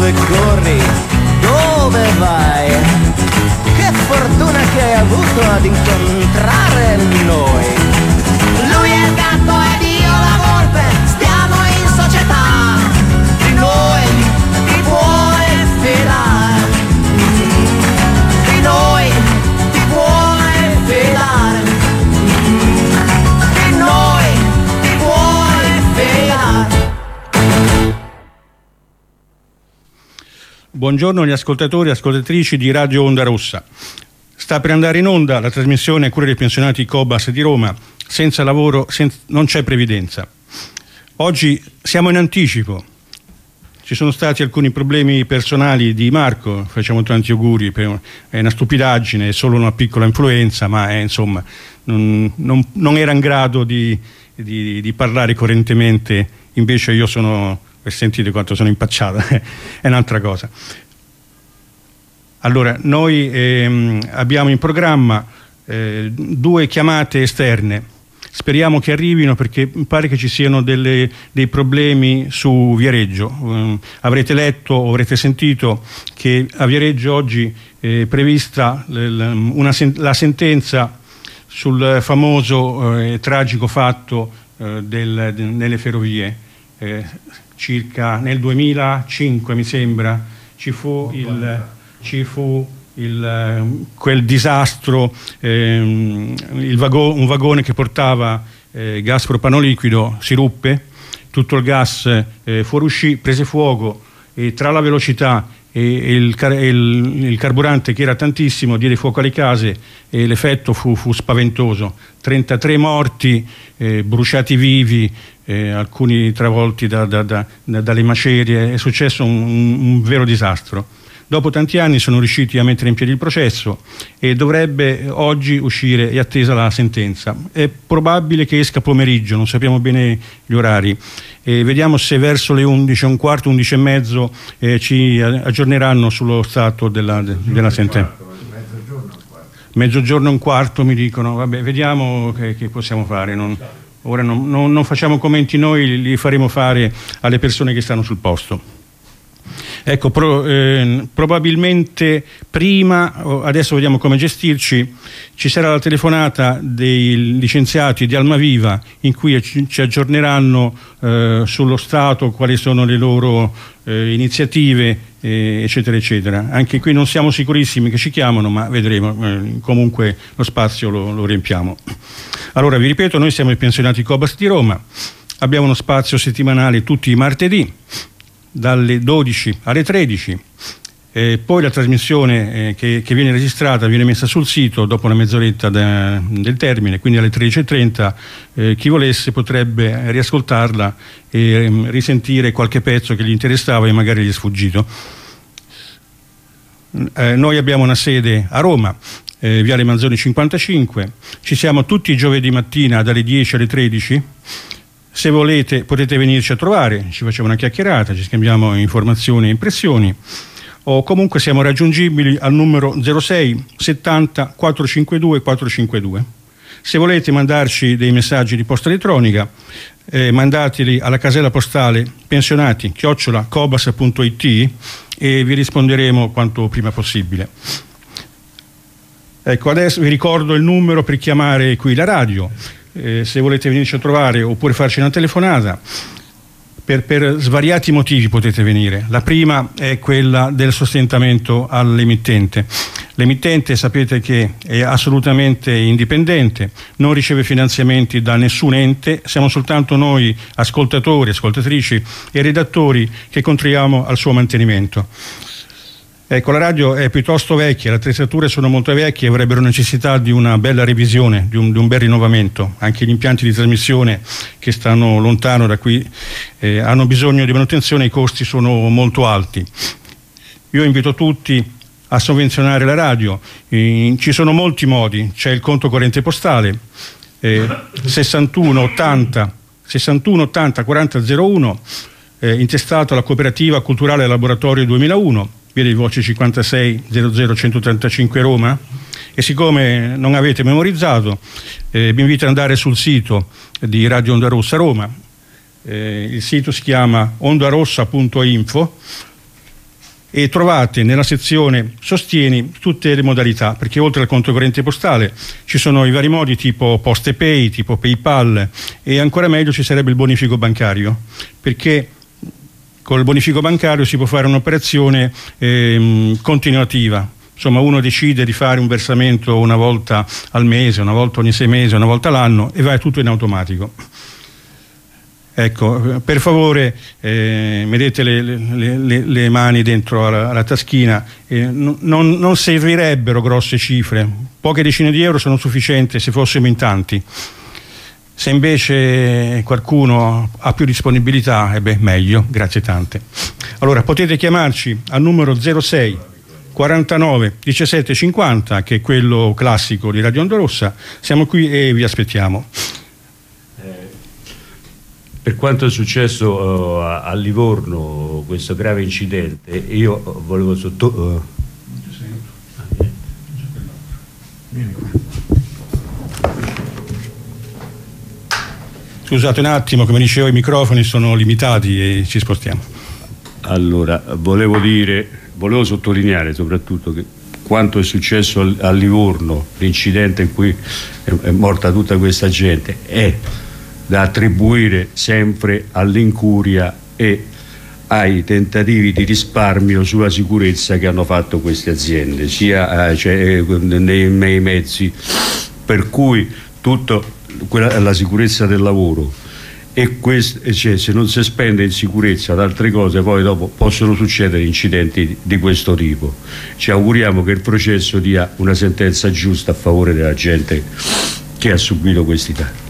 dove corri, dove vai? Che fortuna che hai avuto ad incontrare noi. Lui è il gatto ed io la volpe, stiamo in società, di noi ti puoi fidare, di noi ti puoi fidare, di noi ti puoi fidare. Buongiorno agli ascoltatori e ascoltatrici di Radio Onda Rossa. Sta per andare in onda la trasmissione a cura dei pensionati Cobas di Roma. Senza lavoro non c'è previdenza. Oggi siamo in anticipo. Ci sono stati alcuni problemi personali di Marco, facciamo tanti auguri, è una stupidaggine, è solo una piccola influenza, ma insomma non era in grado di parlare coerentemente, invece io sono... Sentite quanto sono impacciata, è un'altra cosa. Allora, noi abbiamo in programma 2 chiamate esterne, speriamo che arrivino perché pare che ci siano dei problemi su Viareggio. Avrete letto o avrete sentito che a Viareggio oggi è prevista la sentenza sul famoso e tragico fatto nelle ferrovie. Circa nel 2005 mi sembra ci fu quel disastro, un vagone che portava gas propano liquido si ruppe, tutto il gas fuoriuscì, prese fuoco e tra la velocità e il carburante che era tantissimo diede fuoco alle case e l'effetto fu spaventoso. 33 morti, bruciati vivi, alcuni travolti dalle macerie. È successo un vero disastro. Dopo tanti anni sono riusciti a mettere in piedi il processo e dovrebbe oggi uscire, è attesa la sentenza. È probabile che esca pomeriggio, non sappiamo bene gli orari. Vediamo se verso le 11:15, 11:30 ci aggiorneranno sullo stato della sentenza. Mezzogiorno e un quarto mi dicono, vabbè, vediamo che possiamo fare. Ora non facciamo commenti noi, li faremo fare alle persone che stanno sul posto. Ecco, probabilmente prima, adesso vediamo come gestirci, ci sarà la telefonata dei licenziati di Almaviva in cui ci aggiorneranno sullo stato, quali sono le loro iniziative, eccetera eccetera. Anche qui non siamo sicurissimi che ci chiamano, ma vedremo, comunque lo spazio lo riempiamo. Allora vi ripeto, noi siamo i pensionati Cobas di Roma, abbiamo uno spazio settimanale tutti i martedì dalle 12 alle 13, poi la trasmissione che viene registrata viene messa sul sito dopo una mezz'oretta del termine, quindi alle 13:30 chi volesse potrebbe riascoltarla e risentire qualche pezzo che gli interessava e magari gli è sfuggito. Noi abbiamo una sede a Roma, Viale Manzoni 55, ci siamo tutti i giovedì mattina dalle 10 alle 13. Se volete potete venirci a trovare, ci facciamo una chiacchierata, ci scambiamo informazioni e impressioni, o comunque siamo raggiungibili al numero 06 70 452 452. Se volete mandarci dei messaggi di posta elettronica, mandateli alla casella postale pensionati@cobas.it e vi risponderemo quanto prima possibile. Ecco, adesso vi ricordo il numero per chiamare qui la radio. Se volete venirci a trovare oppure farci una telefonata, per svariati motivi potete venire. La prima è quella del sostentamento all'emittente. L'emittente sapete che è assolutamente indipendente, non riceve finanziamenti da nessun ente, siamo soltanto noi ascoltatori, ascoltatrici e redattori che contribuiamo al suo mantenimento. Ecco, la radio è piuttosto vecchia, le attrezzature sono molto vecchie e avrebbero necessità di una bella revisione, di un bel rinnovamento. Anche gli impianti di trasmissione che stanno lontano da qui hanno bisogno di manutenzione e i costi sono molto alti. Io invito tutti a sovvenzionare la radio, ci sono molti modi, c'è il conto corrente postale 61 80 40 01, intestato alla Cooperativa Culturale Laboratorio 2001, via dei Voci 56 00 135 Roma. E siccome non avete memorizzato, vi invito ad andare sul sito di Radio Onda Rossa Roma. Il sito si chiama ondarossa.info. e trovate nella sezione Sostieni tutte le modalità, perché oltre al conto corrente postale ci sono i vari modi tipo PostePay, tipo PayPal, e ancora meglio ci sarebbe il bonifico bancario, perché col bonifico bancario si può fare un'operazione continuativa. Insomma, uno decide di fare un versamento una volta al mese, una volta ogni 6 mesi, una volta all'anno, e va tutto in automatico. Ecco, per favore mettete le mani dentro alla taschina, non servirebbero grosse cifre, poche decine di euro sono sufficienti se fossimo in tanti. Se invece qualcuno ha più disponibilità, meglio, grazie tante. Allora, potete chiamarci al numero 06 49 17 50, che è quello classico di Radio Onda Rossa. Siamo qui e vi aspettiamo. Per quanto è successo a Livorno, questo grave incidente, io volevo Scusate un attimo, come dicevo, i microfoni sono limitati e ci spostiamo. Allora, volevo sottolineare soprattutto che quanto è successo a Livorno, l'incidente in cui è morta tutta questa gente, è da attribuire sempre all'incuria e ai tentativi di risparmio sulla sicurezza che hanno fatto queste aziende, sia nei mezzi, per cui tutta la sicurezza del lavoro e se non si spende in sicurezza ad altre cose, poi dopo possono succedere incidenti di questo tipo. Ci auguriamo che il processo dia una sentenza giusta a favore della gente che ha subito questi danni.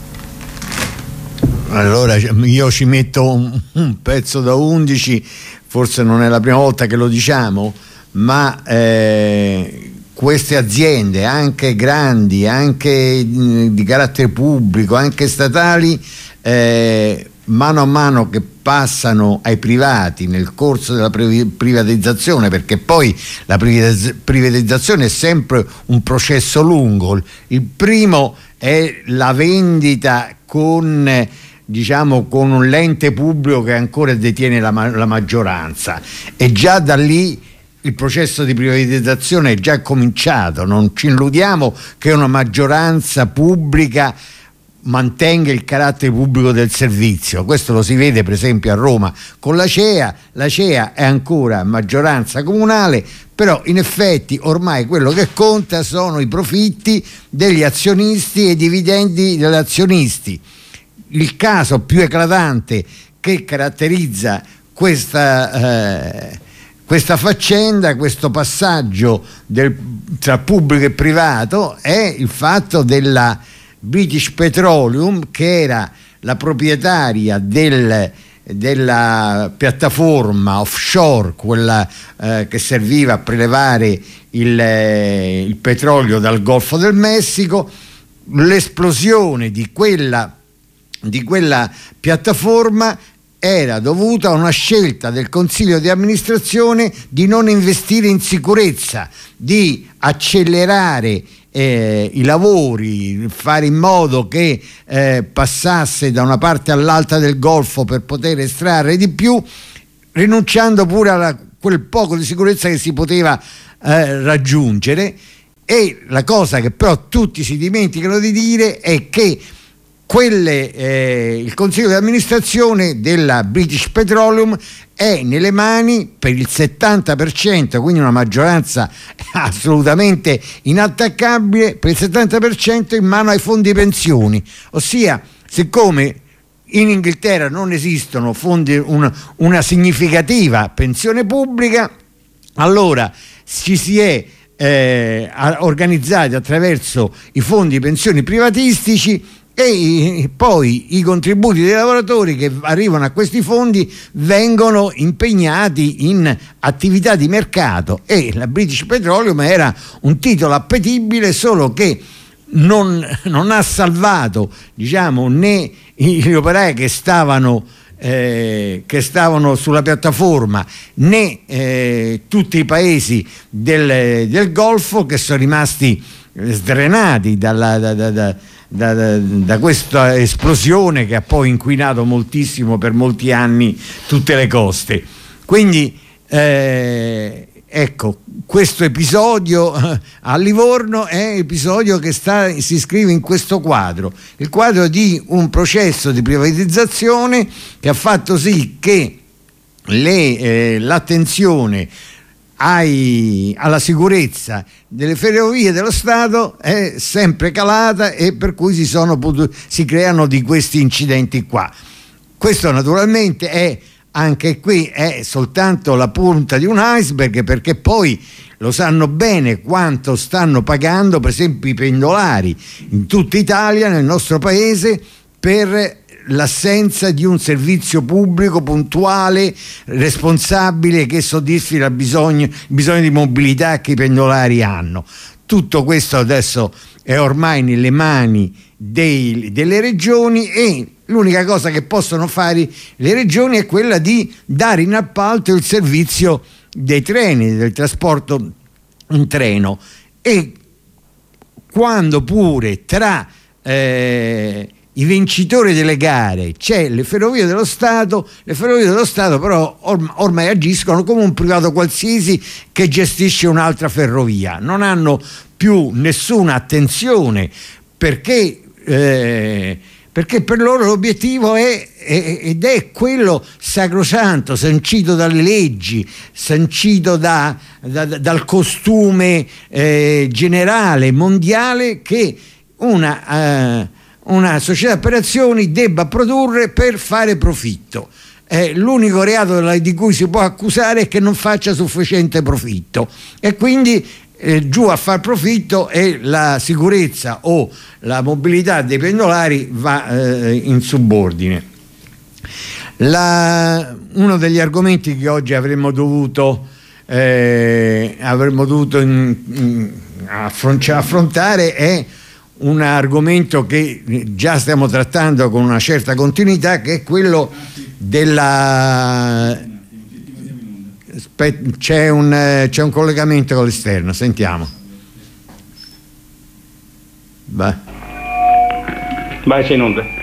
Allora io ci metto un pezzo da 11, forse non è la prima volta che lo diciamo, ma queste aziende, anche grandi, anche di carattere pubblico, anche statali, mano a mano che passano ai privati nel corso della privatizzazione, perché poi la privatizzazione è sempre un processo lungo. Il primo è la vendita con un ente pubblico che ancora detiene la maggioranza, e già da lì il processo di privatizzazione è già cominciato. Non ci illudiamo che una maggioranza pubblica mantenga il carattere pubblico del servizio. Questo lo si vede per esempio a Roma con la CEA. La CEA è ancora maggioranza comunale, però in effetti ormai quello che conta sono i profitti degli azionisti e i dividendi degli azionisti. Il caso più eclatante che caratterizza questa faccenda, questo passaggio tra pubblico e privato, è il fatto della British Petroleum, che era la proprietaria della piattaforma offshore, quella che serviva a prelevare il petrolio dal Golfo del Messico. L'esplosione di quella piattaforma era dovuta a una scelta del consiglio di amministrazione di non investire in sicurezza, di accelerare i lavori, fare in modo che passasse da una parte all'altra del Golfo per poter estrarre di più, rinunciando pure a quel poco di sicurezza che si poteva raggiungere. E la cosa che però tutti si dimenticano di dire è che il consiglio di amministrazione della British Petroleum è nelle mani per il 70%, quindi una maggioranza assolutamente inattaccabile, per il 70% in mano ai fondi pensioni. Ossia, siccome in Inghilterra non esistono una significativa pensione pubblica, allora ci si è organizzati attraverso i fondi pensioni privatistici, e poi i contributi dei lavoratori che arrivano a questi fondi vengono impegnati in attività di mercato, e la British Petroleum era un titolo appetibile, solo che non ha salvato, né gli operai che stavano sulla piattaforma, né tutti i paesi del Golfo, che sono rimasti sdrenati da questa esplosione che ha poi inquinato moltissimo per molti anni tutte le coste. Quindi Ecco, questo episodio a Livorno è un episodio che si iscrive in questo quadro, il quadro di un processo di privatizzazione che ha fatto sì che l'attenzione alla sicurezza delle ferrovie dello Stato è sempre calata, e per cui si creano di questi incidenti qua. Questo naturalmente anche qui è soltanto la punta di un iceberg, perché poi lo sanno bene quanto stanno pagando per esempio i pendolari in tutta Italia, nel nostro paese, per l'assenza di un servizio pubblico puntuale, responsabile, che soddisfi il bisogno di mobilità che i pendolari hanno. Tutto questo adesso è ormai nelle mani delle regioni, e l'unica cosa che possono fare le regioni è quella di dare in appalto il servizio dei treni, del trasporto in treno. E quando pure tra i vincitori delle gare c'è le Ferrovie dello Stato però ormai agiscono come un privato qualsiasi che gestisce un'altra ferrovia, non hanno più nessuna attenzione, perché per loro l'obiettivo è quello sacrosanto, sancito dalle leggi, sancito dal costume generale mondiale, che una società per azioni debba produrre per fare profitto. L'unico reato di cui si può accusare è che non faccia sufficiente profitto, e quindi giù a far profitto, e la sicurezza o la mobilità dei pendolari va in subordine. Uno degli argomenti che oggi avremmo dovuto affrontare è un argomento che già stiamo trattando con una certa continuità, che è quello della... C'è un collegamento con l'esterno, sentiamo. Vai, sei in onda.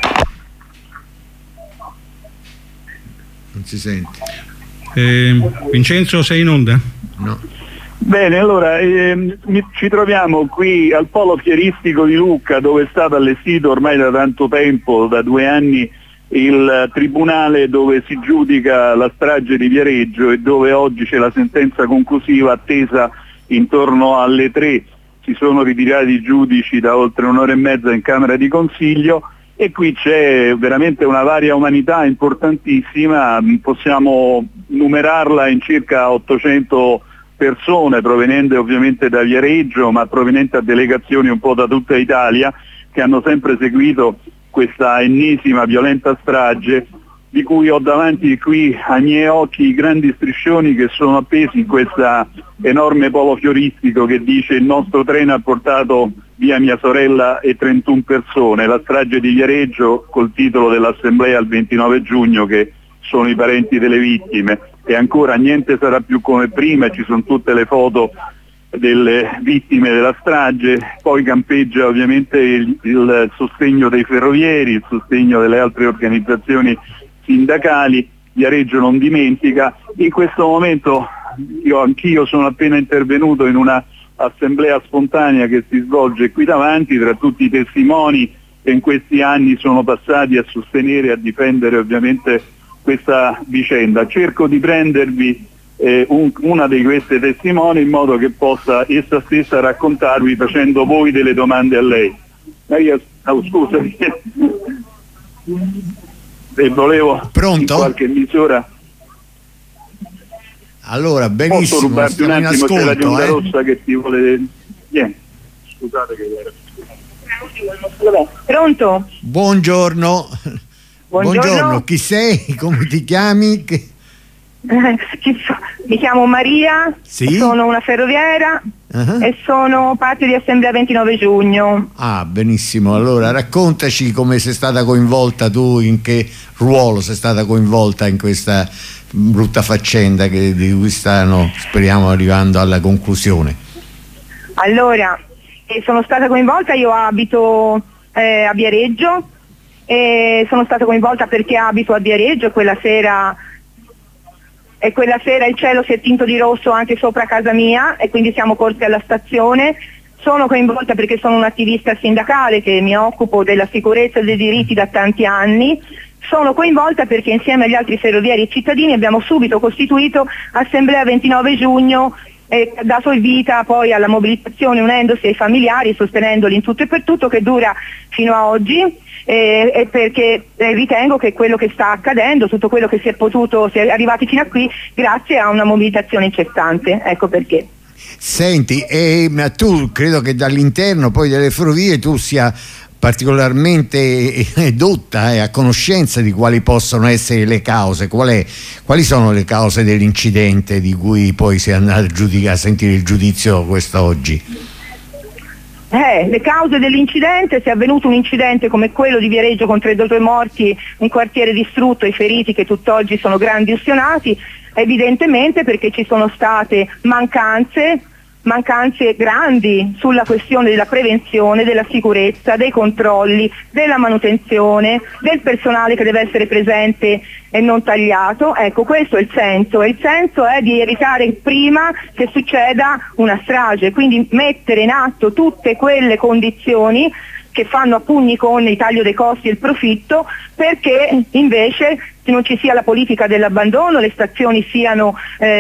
Non si sente. Vincenzo, sei in onda? No. Bene, allora ci troviamo qui al Polo Fieristico di Lucca, dove è stato allestito ormai da tanto tempo, da 2 anni, il tribunale dove si giudica la strage di Viareggio, e dove oggi c'è la sentenza conclusiva attesa intorno alle 3. Si sono ritirati i giudici da oltre 1 ora e mezza in Camera di Consiglio, e qui c'è veramente una varia umanità importantissima. Possiamo numerarla in circa 800 persone, provenienti ovviamente da Viareggio, ma provenienti a delegazioni un po' da tutta Italia, che hanno sempre seguito questa ennesima violenta strage, di cui ho davanti qui ai miei occhi i grandi striscioni che sono appesi in questa enorme polo fioristico che dice: il nostro treno ha portato via mia sorella e 31 persone. La strage di Viareggio, col titolo dell'assemblea il 29 giugno, che sono i parenti delle vittime. E ancora niente sarà più come prima, ci sono tutte le foto delle vittime della strage. Poi campeggia ovviamente il sostegno dei ferrovieri, il sostegno delle altre organizzazioni sindacali. Viareggio non dimentica. In questo momento anch'io sono appena intervenuto in una assemblea spontanea che si svolge qui davanti, tra tutti i testimoni che in questi anni sono passati a sostenere e a difendere ovviamente questa vicenda. Cerco di prendervi una di queste testimoni in modo che possa essa stessa raccontarvi, facendo voi delle domande a lei. Scusami, e volevo in qualche misura. Allora, benissimo. Posso rubarti un attimo? C'è la giunta rossa che ti vuole. Scusate che Pronto? Buongiorno. Buongiorno, chi sei? Come ti chiami? Mi chiamo Maria, sì? Sono una ferroviera e sono parte di Assemblea 29 giugno. Ah, benissimo. Allora raccontaci come sei stata coinvolta tu, in che ruolo sei stata coinvolta in questa brutta faccenda di cui stanno, speriamo, arrivando alla conclusione. Allora, sono stata coinvolta, io abito a Viareggio, e sono stata coinvolta perché abito a Viareggio. Quella sera e quella sera il cielo si è tinto di rosso anche sopra casa mia e quindi siamo corsi alla stazione. Sono coinvolta perché sono un'attivista sindacale che mi occupo della sicurezza e dei diritti da tanti anni. Sono coinvolta perché insieme agli altri ferrovieri e cittadini abbiamo subito costituito Assemblea 29 giugno e dato il vita poi alla mobilitazione unendosi ai familiari e sostenendoli in tutto e per tutto, che dura fino a oggi. E perché ritengo che quello che sta accadendo, tutto quello che si è arrivati fino a qui grazie a una mobilitazione incessante, ecco perché. Senti, ma tu credo che dall'interno poi delle ferrovie tu sia particolarmente edotta e a conoscenza di quali possono essere le cause. Quali sono le cause dell'incidente di cui poi si è andato a sentire il giudizio quest'oggi? Le cause dell'incidente: se è avvenuto un incidente come quello di Viareggio con 32 morti, un quartiere distrutto e feriti che tutt'oggi sono grandi ustionati, evidentemente perché ci sono state mancanze grandi sulla questione della prevenzione, della sicurezza, dei controlli, della manutenzione, del personale che deve essere presente e non tagliato. Ecco, questo è il senso. E il senso è di evitare prima che succeda una strage, quindi mettere in atto tutte quelle condizioni che fanno a pugni con il taglio dei costi e il profitto, perché invece non ci sia la politica dell'abbandono, le stazioni siano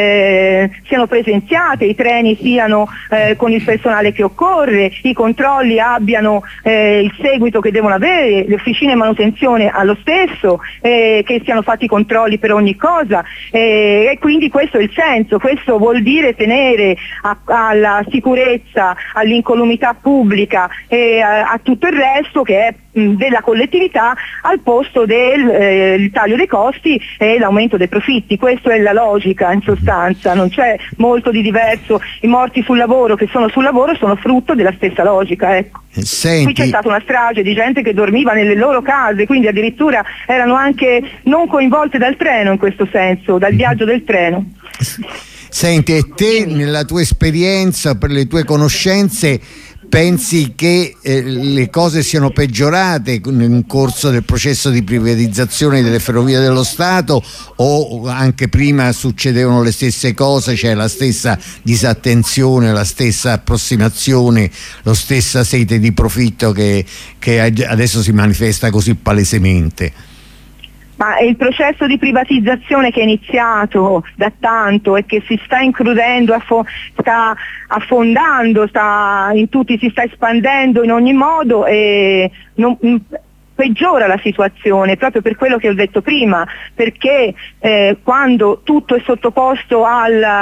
presenziate, i treni siano con il personale che occorre, i controlli abbiano il seguito che devono avere, le officine manutenzione allo stesso, che siano fatti i controlli per ogni cosa, e quindi questo è il senso. Questo vuol dire tenere alla sicurezza, all'incolumità pubblica e a tutto il resto che è della collettività al posto del taglio dei costi e l'aumento dei profitti. Questa è la logica, in sostanza, non c'è molto di diverso. I morti sul lavoro che sono sul lavoro sono frutto della stessa logica, ecco. Senti. Qui c'è stata una strage di gente che dormiva nelle loro case, quindi addirittura erano anche non coinvolte dal treno, in questo senso, dal viaggio del treno. Senti, e te nella tua esperienza, per le tue conoscenze, pensi che le cose siano peggiorate nel corso del processo di privatizzazione delle ferrovie dello Stato, o anche prima succedevano le stesse cose, cioè la stessa disattenzione, la stessa approssimazione, la stessa sete di profitto che adesso si manifesta così palesemente? Ma il processo di privatizzazione che è iniziato da tanto e che si sta incrudendo, sta affondando, in tutti, si sta espandendo in ogni modo e peggiora la situazione proprio per quello che ho detto prima, perché quando tutto è sottoposto alla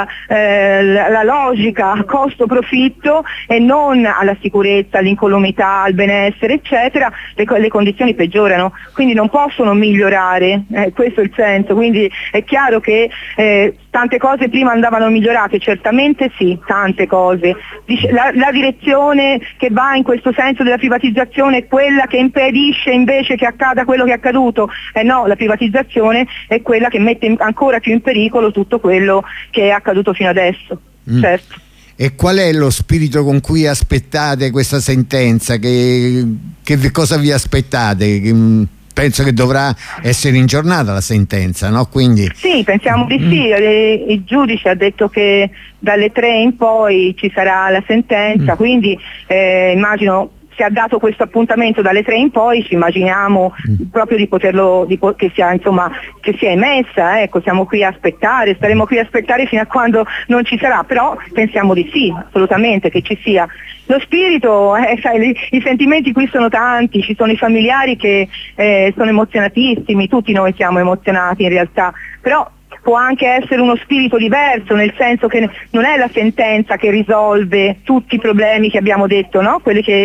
logica costo-profitto e non alla sicurezza, all'incolumità, al benessere, eccetera, le condizioni peggiorano, quindi non possono migliorare, questo è il senso. Quindi è chiaro che tante cose prima andavano migliorate, certamente sì, tante cose. La direzione che va in questo senso della privatizzazione è quella che impedisce invece che accada quello che è accaduto. No, la privatizzazione è quella che mette ancora più in pericolo tutto quello che è accaduto fino adesso. Certo. E qual è lo spirito con cui aspettate questa sentenza? Che cosa vi aspettate? Penso che dovrà essere ingiornata la sentenza, no? Quindi... Sì, pensiamo di sì. Il giudice ha detto che dalle 3 in poi ci sarà la sentenza, quindi immagino, se ha dato questo appuntamento dalle 3 in poi, ci immaginiamo proprio che sia emessa, ecco. Siamo qui a aspettare, staremo qui a aspettare fino a quando non ci sarà, però pensiamo di sì, assolutamente, che ci sia. Lo spirito, i sentimenti qui sono tanti, ci sono i familiari che sono emozionatissimi, tutti noi siamo emozionati in realtà, però può anche essere uno spirito diverso, nel senso che non è la sentenza che risolve tutti i problemi che abbiamo detto, no?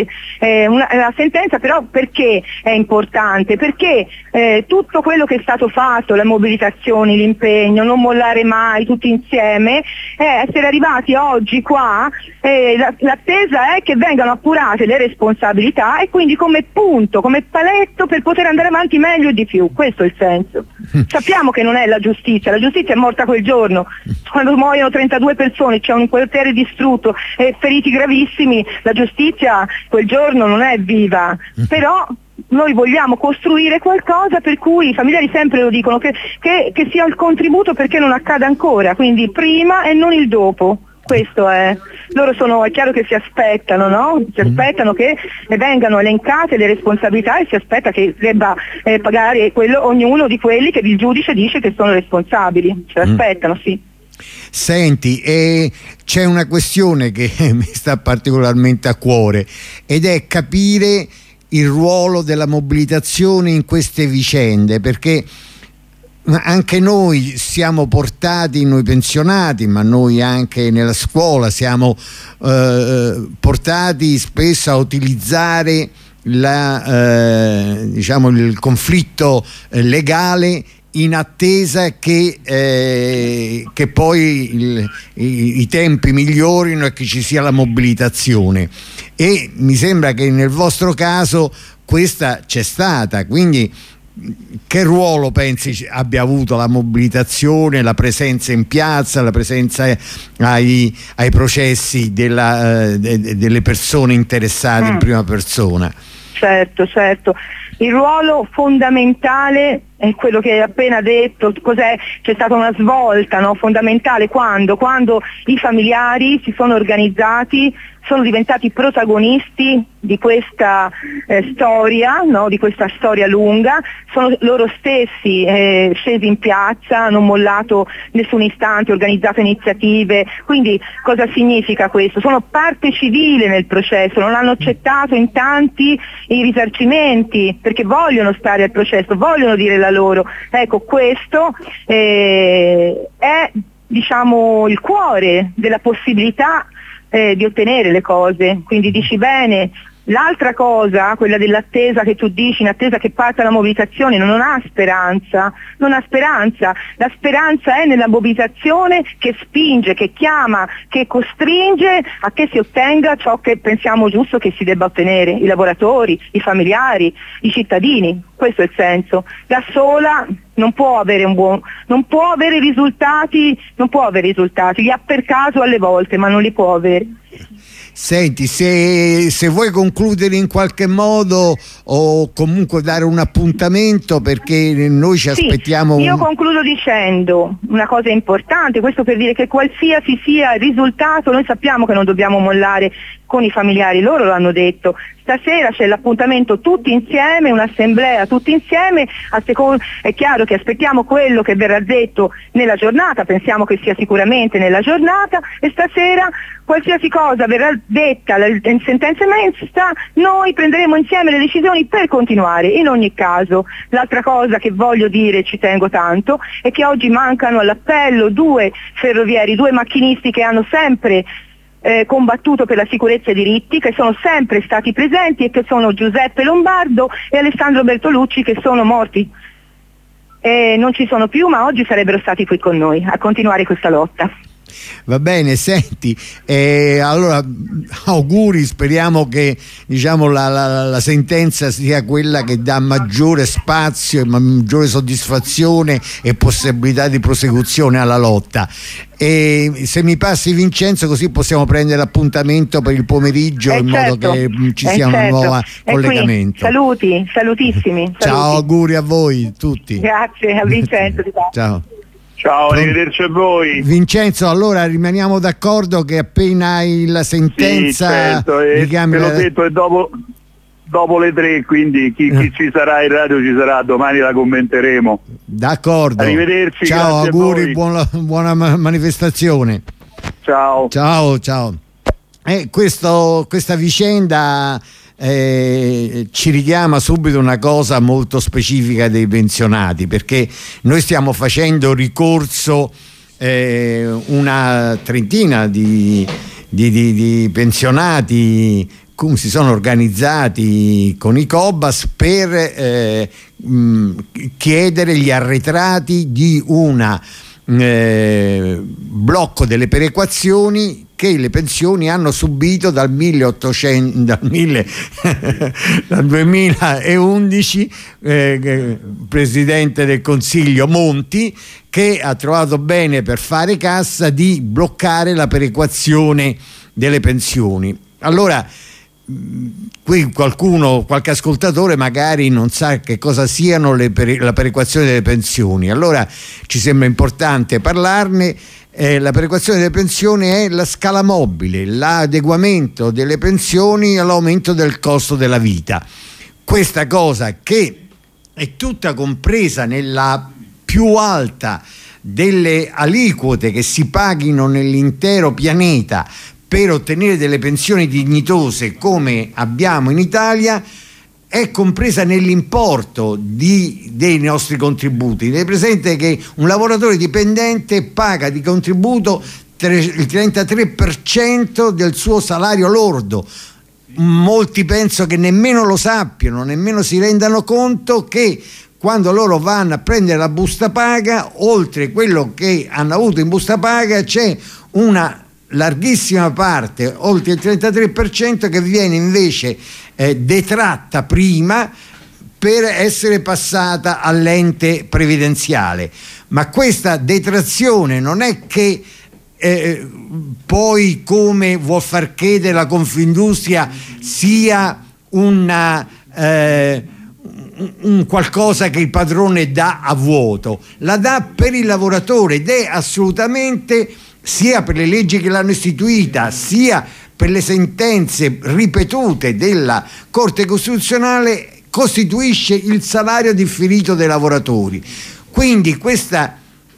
La sentenza però perché è importante? Perché tutto quello che è stato fatto, le mobilitazioni, l'impegno, non mollare mai, tutti insieme, essere arrivati oggi qua, l'attesa è che vengano appurate le responsabilità e quindi come punto, come paletto per poter andare avanti meglio e di più. Questo è il senso. Sappiamo che non è la giustizia è morta quel giorno, quando muoiono 32 persone, c'è un quartiere distrutto e feriti gravissimi, la giustizia quel giorno non è viva, però noi vogliamo costruire qualcosa per cui i familiari sempre lo dicono, che sia il contributo perché non accada ancora, quindi prima e non il dopo. Questo è, è chiaro che si aspettano, no? Si aspettano che vengano elencate le responsabilità e si aspetta che debba pagare ognuno di quelli che il giudice dice che sono responsabili. Si aspettano, sì. Senti, c'è una questione che mi sta particolarmente a cuore ed è capire il ruolo della mobilitazione in queste vicende, perché anche noi siamo portati, noi pensionati, ma noi anche nella scuola siamo portati spesso a utilizzare il conflitto legale in attesa che poi i tempi migliorino e che ci sia la mobilitazione, e mi sembra che nel vostro caso questa c'è stata. Quindi che ruolo pensi abbia avuto la mobilitazione, la presenza in piazza, la presenza ai processi delle persone interessate in prima persona? Certo, il ruolo fondamentale è quello che hai appena detto. C'è stata una svolta, no? Fondamentale quando i familiari si sono organizzati, sono diventati protagonisti di questa storia, no? Di questa storia lunga, sono loro stessi scesi in piazza, hanno mollato nessun istante, organizzato iniziative. Quindi cosa significa questo? Sono parte civile nel processo, non hanno accettato in tanti i risarcimenti perché vogliono stare al processo, vogliono dire la loro. Ecco, questo è il cuore della possibilità di ottenere le cose. Quindi dici bene, l'altra cosa, quella dell'attesa che tu dici, in attesa che parta la mobilitazione, non ha speranza, la speranza è nella mobilitazione che spinge, che chiama, che costringe a che si ottenga ciò che pensiamo giusto che si debba ottenere, i lavoratori, i familiari, i cittadini. Questo è il senso. Da sola non può avere risultati, li ha per caso alle volte, ma non li può avere. Senti, se vuoi concludere in qualche modo o comunque dare un appuntamento, perché noi ci aspettiamo. Io concludo dicendo una cosa importante, questo per dire che qualsiasi sia il risultato noi sappiamo che non dobbiamo mollare con i familiari, loro lo hanno detto. Stasera c'è l'appuntamento tutti insieme, un'assemblea tutti insieme, è chiaro che aspettiamo quello che verrà detto nella giornata, pensiamo che sia sicuramente nella giornata, e stasera qualsiasi cosa verrà detta in sentenza mesta, noi prenderemo insieme le decisioni per continuare. In ogni caso, l'altra cosa che voglio dire, ci tengo tanto, è che oggi mancano all'appello 2 ferrovieri, 2 macchinisti che hanno sempre combattuto per la sicurezza e i diritti, che sono sempre stati presenti, e che sono Giuseppe Lombardo e Alessandro Bertolucci, che sono morti. Non ci sono più, ma oggi sarebbero stati qui con noi a continuare questa lotta. Va bene, senti, allora auguri, speriamo che la sentenza sia quella che dà maggiore spazio e maggiore soddisfazione e possibilità di prosecuzione alla lotta. E se mi passi Vincenzo, così possiamo prendere appuntamento per il pomeriggio in modo che ci sia un nuovo collegamento. Salutissimi. Ciao, auguri a voi tutti. Grazie a Vincenzo. Ciao, arrivederci a voi. Vincenzo, allora rimaniamo d'accordo che appena hai la sentenza, certo, te l'ho detto, è dopo le 3, quindi chi ci sarà in radio ci sarà, domani la commenteremo. D'accordo. Arrivederci. Ciao, auguri, buona manifestazione. Ciao. Questa vicenda ci richiama subito una cosa molto specifica dei pensionati, perché noi stiamo facendo ricorso, una trentina di pensionati si sono organizzati con i Cobas per chiedere gli arretrati di una blocco delle perequazioni che le pensioni hanno subito dal 2011, Presidente del Consiglio Monti, che ha trovato bene, per fare cassa, di bloccare la perequazione delle pensioni. Allora qui qualche ascoltatore magari non sa che cosa siano la perequazione delle pensioni, allora ci sembra importante parlarne. La perequazione delle pensioni è la scala mobile, l'adeguamento delle pensioni all'aumento del costo della vita. Questa cosa che è tutta compresa nella più alta delle aliquote che si paghino nell'intero pianeta per ottenere delle pensioni dignitose come abbiamo in Italia, è compresa nell'importo dei nostri contributi. Tenete presente che un lavoratore dipendente paga di contributo il 33% del suo salario lordo. Molti penso che nemmeno lo sappiano, nemmeno si rendano conto che quando loro vanno a prendere la busta paga, oltre quello che hanno avuto in busta paga, c'è una larghissima parte, oltre il 33%, che viene invece detratta prima per essere passata all'ente previdenziale. Ma questa detrazione non è che poi, come vuol far credere la Confindustria, sia un qualcosa che il padrone dà a vuoto, la dà per il lavoratore ed è assolutamente, sia per le leggi che l'hanno istituita, sia per le sentenze ripetute della Corte Costituzionale, costituisce il salario differito dei lavoratori. Quindi questa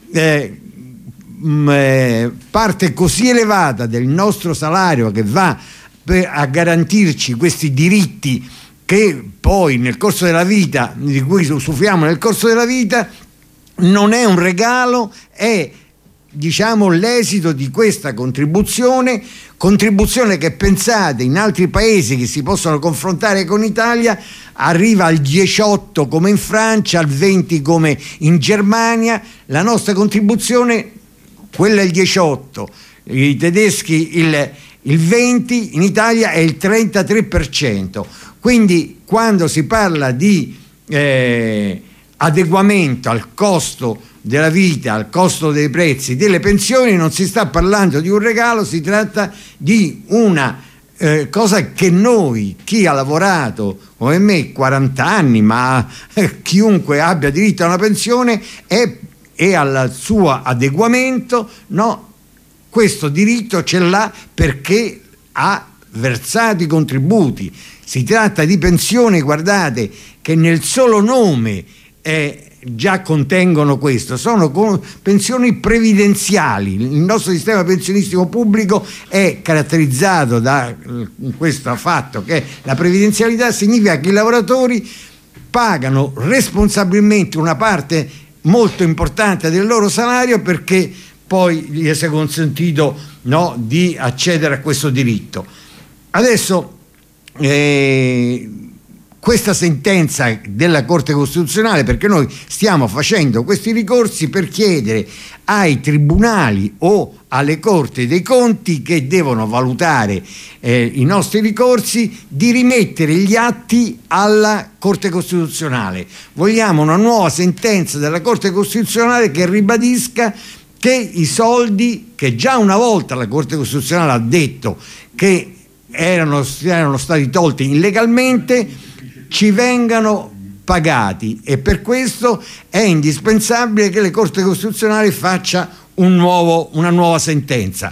parte così elevata del nostro salario, che va a garantirci questi diritti che poi nel corso della vita, di cui usufruiamo nel corso della vita, non è un regalo, è l'esito di questa contribuzione che, pensate, in altri paesi che si possono confrontare con l'Italia arriva al 18 come in Francia, al 20 come in Germania. La nostra contribuzione, quella è il 18, i tedeschi il 20, in Italia è il 33%. Quindi quando si parla di adeguamento al costo della vita, al costo dei prezzi delle pensioni, non si sta parlando di un regalo, si tratta di una cosa che noi, chi ha lavorato come me 40 anni, ma chiunque abbia diritto a una pensione e al suo adeguamento, no, questo diritto ce l'ha perché ha versato i contributi. Si tratta di pensioni, guardate, che nel solo nome già contengono questo, sono pensioni previdenziali. Il nostro sistema pensionistico pubblico è caratterizzato da questo fatto che la previdenzialità significa che i lavoratori pagano responsabilmente una parte molto importante del loro salario perché poi gli sia consentito, no, di accedere a questo diritto. Adesso questa sentenza della Corte Costituzionale, perché noi stiamo facendo questi ricorsi per chiedere ai tribunali o alle Corti dei Conti, che devono valutare i nostri ricorsi, di rimettere gli atti alla Corte Costituzionale. Vogliamo una nuova sentenza della Corte Costituzionale che ribadisca che i soldi, che già una volta la Corte Costituzionale ha detto che erano stati tolti illegalmente, ci vengano pagati, e per questo è indispensabile che la Corte Costituzionale faccia una nuova sentenza.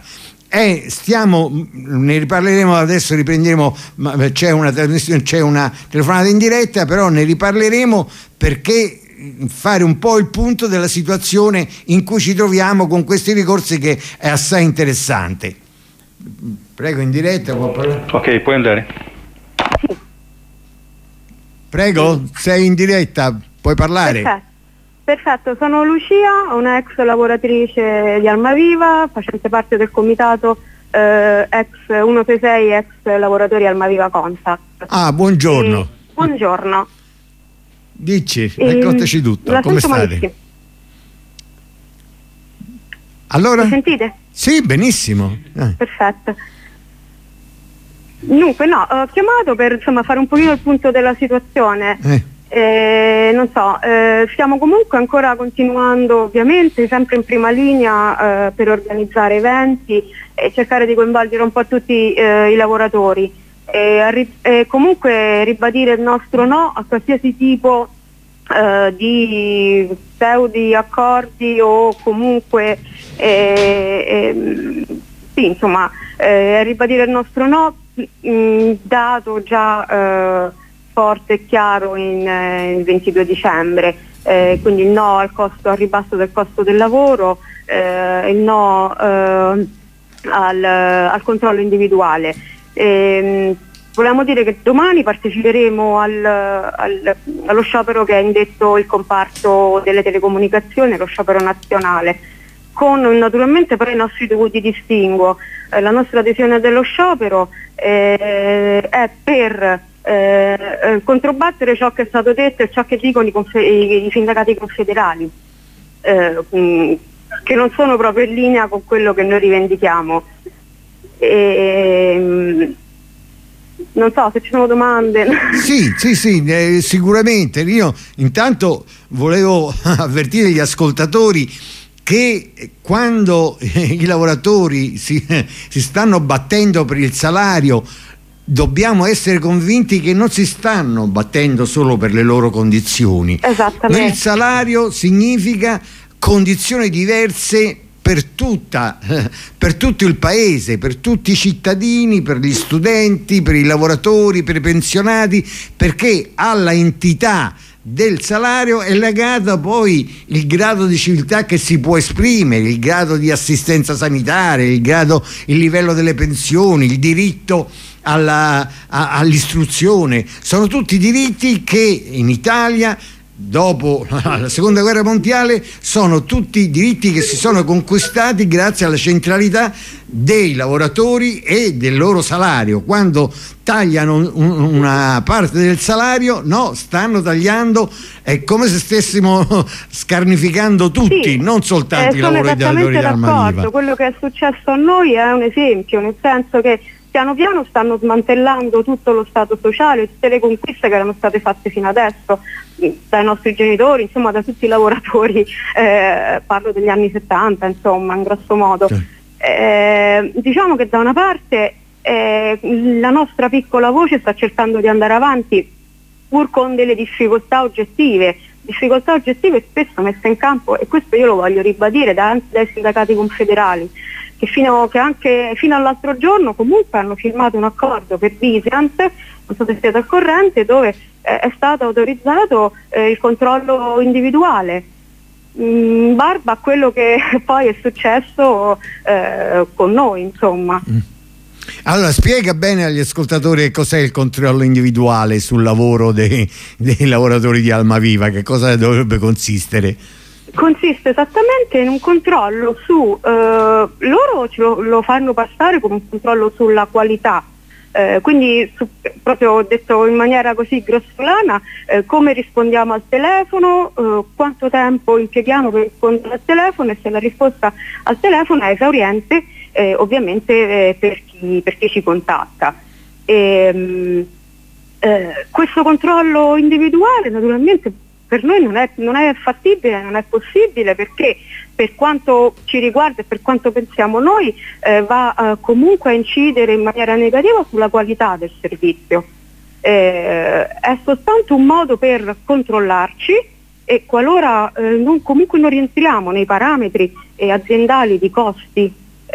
Ne riparleremo adesso, riprenderemo, c'è una telefonata in diretta, però ne riparleremo perché fare un po' il punto della situazione in cui ci troviamo con questi ricorsi, che è assai interessante. Prego, in diretta può parlare. Ok, puoi andare. Prego, sei in diretta, puoi parlare. Perfetto, sono Lucia, una ex lavoratrice di Almaviva, facente parte del comitato ex 166, ex lavoratori Almaviva Contact. Ah, buongiorno. Buongiorno. Dici, raccontaci tutto, come state? Malissimo. Allora? Mi sentite? Sì, benissimo. Perfetto. Dunque, no, ho chiamato per fare un pochino il punto della situazione. Non so, stiamo comunque ancora continuando, ovviamente, sempre in prima linea per organizzare eventi e cercare di coinvolgere un po' tutti i lavoratori. comunque ribadire il nostro no a qualsiasi tipo di pseudo accordi o comunque sì, insomma, ribadire il nostro no dato già forte e chiaro il 22 dicembre, quindi il no al ribasso del costo del lavoro, il no al controllo individuale. Volevamo dire che domani parteciperemo allo sciopero che ha indetto il comparto delle telecomunicazioni, lo sciopero nazionale, con naturalmente però i nostri dovuti distinguo. La nostra adesione dello sciopero è per controbattere ciò che è stato detto e ciò che dicono i sindacati confederali, che non sono proprio in linea con quello che noi rivendichiamo. Non so se ci sono domande. Sì, sicuramente. Io intanto volevo avvertire gli ascoltatori che quando i lavoratori si stanno battendo per il salario, dobbiamo essere convinti che non si stanno battendo solo per le loro condizioni. Esattamente. Il salario significa condizioni diverse per tutto il paese, per tutti i cittadini, per gli studenti, per i lavoratori, per i pensionati, perché alla entità del salario è legato poi il grado di civiltà che si può esprimere, il grado di assistenza sanitaria, il livello delle pensioni, il diritto all'istruzione. Sono tutti diritti che in Italia, dopo la seconda guerra mondiale, sono tutti diritti che si sono conquistati grazie alla centralità dei lavoratori e del loro salario. Quando tagliano una parte del salario, no, stanno tagliando, è come se stessimo scarnificando tutti, sì, non soltanto i lavoratori di Almaviva. Quello che è successo a noi è un esempio, nel senso che piano piano stanno smantellando tutto lo Stato sociale, tutte le conquiste che erano state fatte fino adesso dai nostri genitori, insomma da tutti i lavoratori, parlo degli anni 70, insomma, in grosso modo. Diciamo che da una parte la nostra piccola voce sta cercando di andare avanti pur con delle difficoltà oggettive spesso messe in campo, e questo io lo voglio ribadire dai sindacati confederali, che anche fino all'altro giorno comunque hanno firmato un accordo per Visiant, non so se siete al corrente, dove è stato autorizzato il controllo individuale, in barba a quello che poi è successo con noi, insomma. Allora spiega bene agli ascoltatori che cos'è il controllo individuale sul lavoro dei lavoratori di Almaviva, che cosa dovrebbe consistere? Consiste esattamente in un controllo su loro lo fanno passare come un controllo sulla qualità, quindi proprio detto in maniera così grossolana, come rispondiamo al telefono, quanto tempo impieghiamo per rispondere al telefono, e se la risposta al telefono è esauriente, ovviamente per chi ci contatta. Questo controllo individuale naturalmente per noi non è fattibile, non è possibile, perché per quanto ci riguarda e per quanto pensiamo noi va comunque a incidere in maniera negativa sulla qualità del servizio. È soltanto un modo per controllarci, e qualora comunque non rientriamo nei parametri aziendali di costi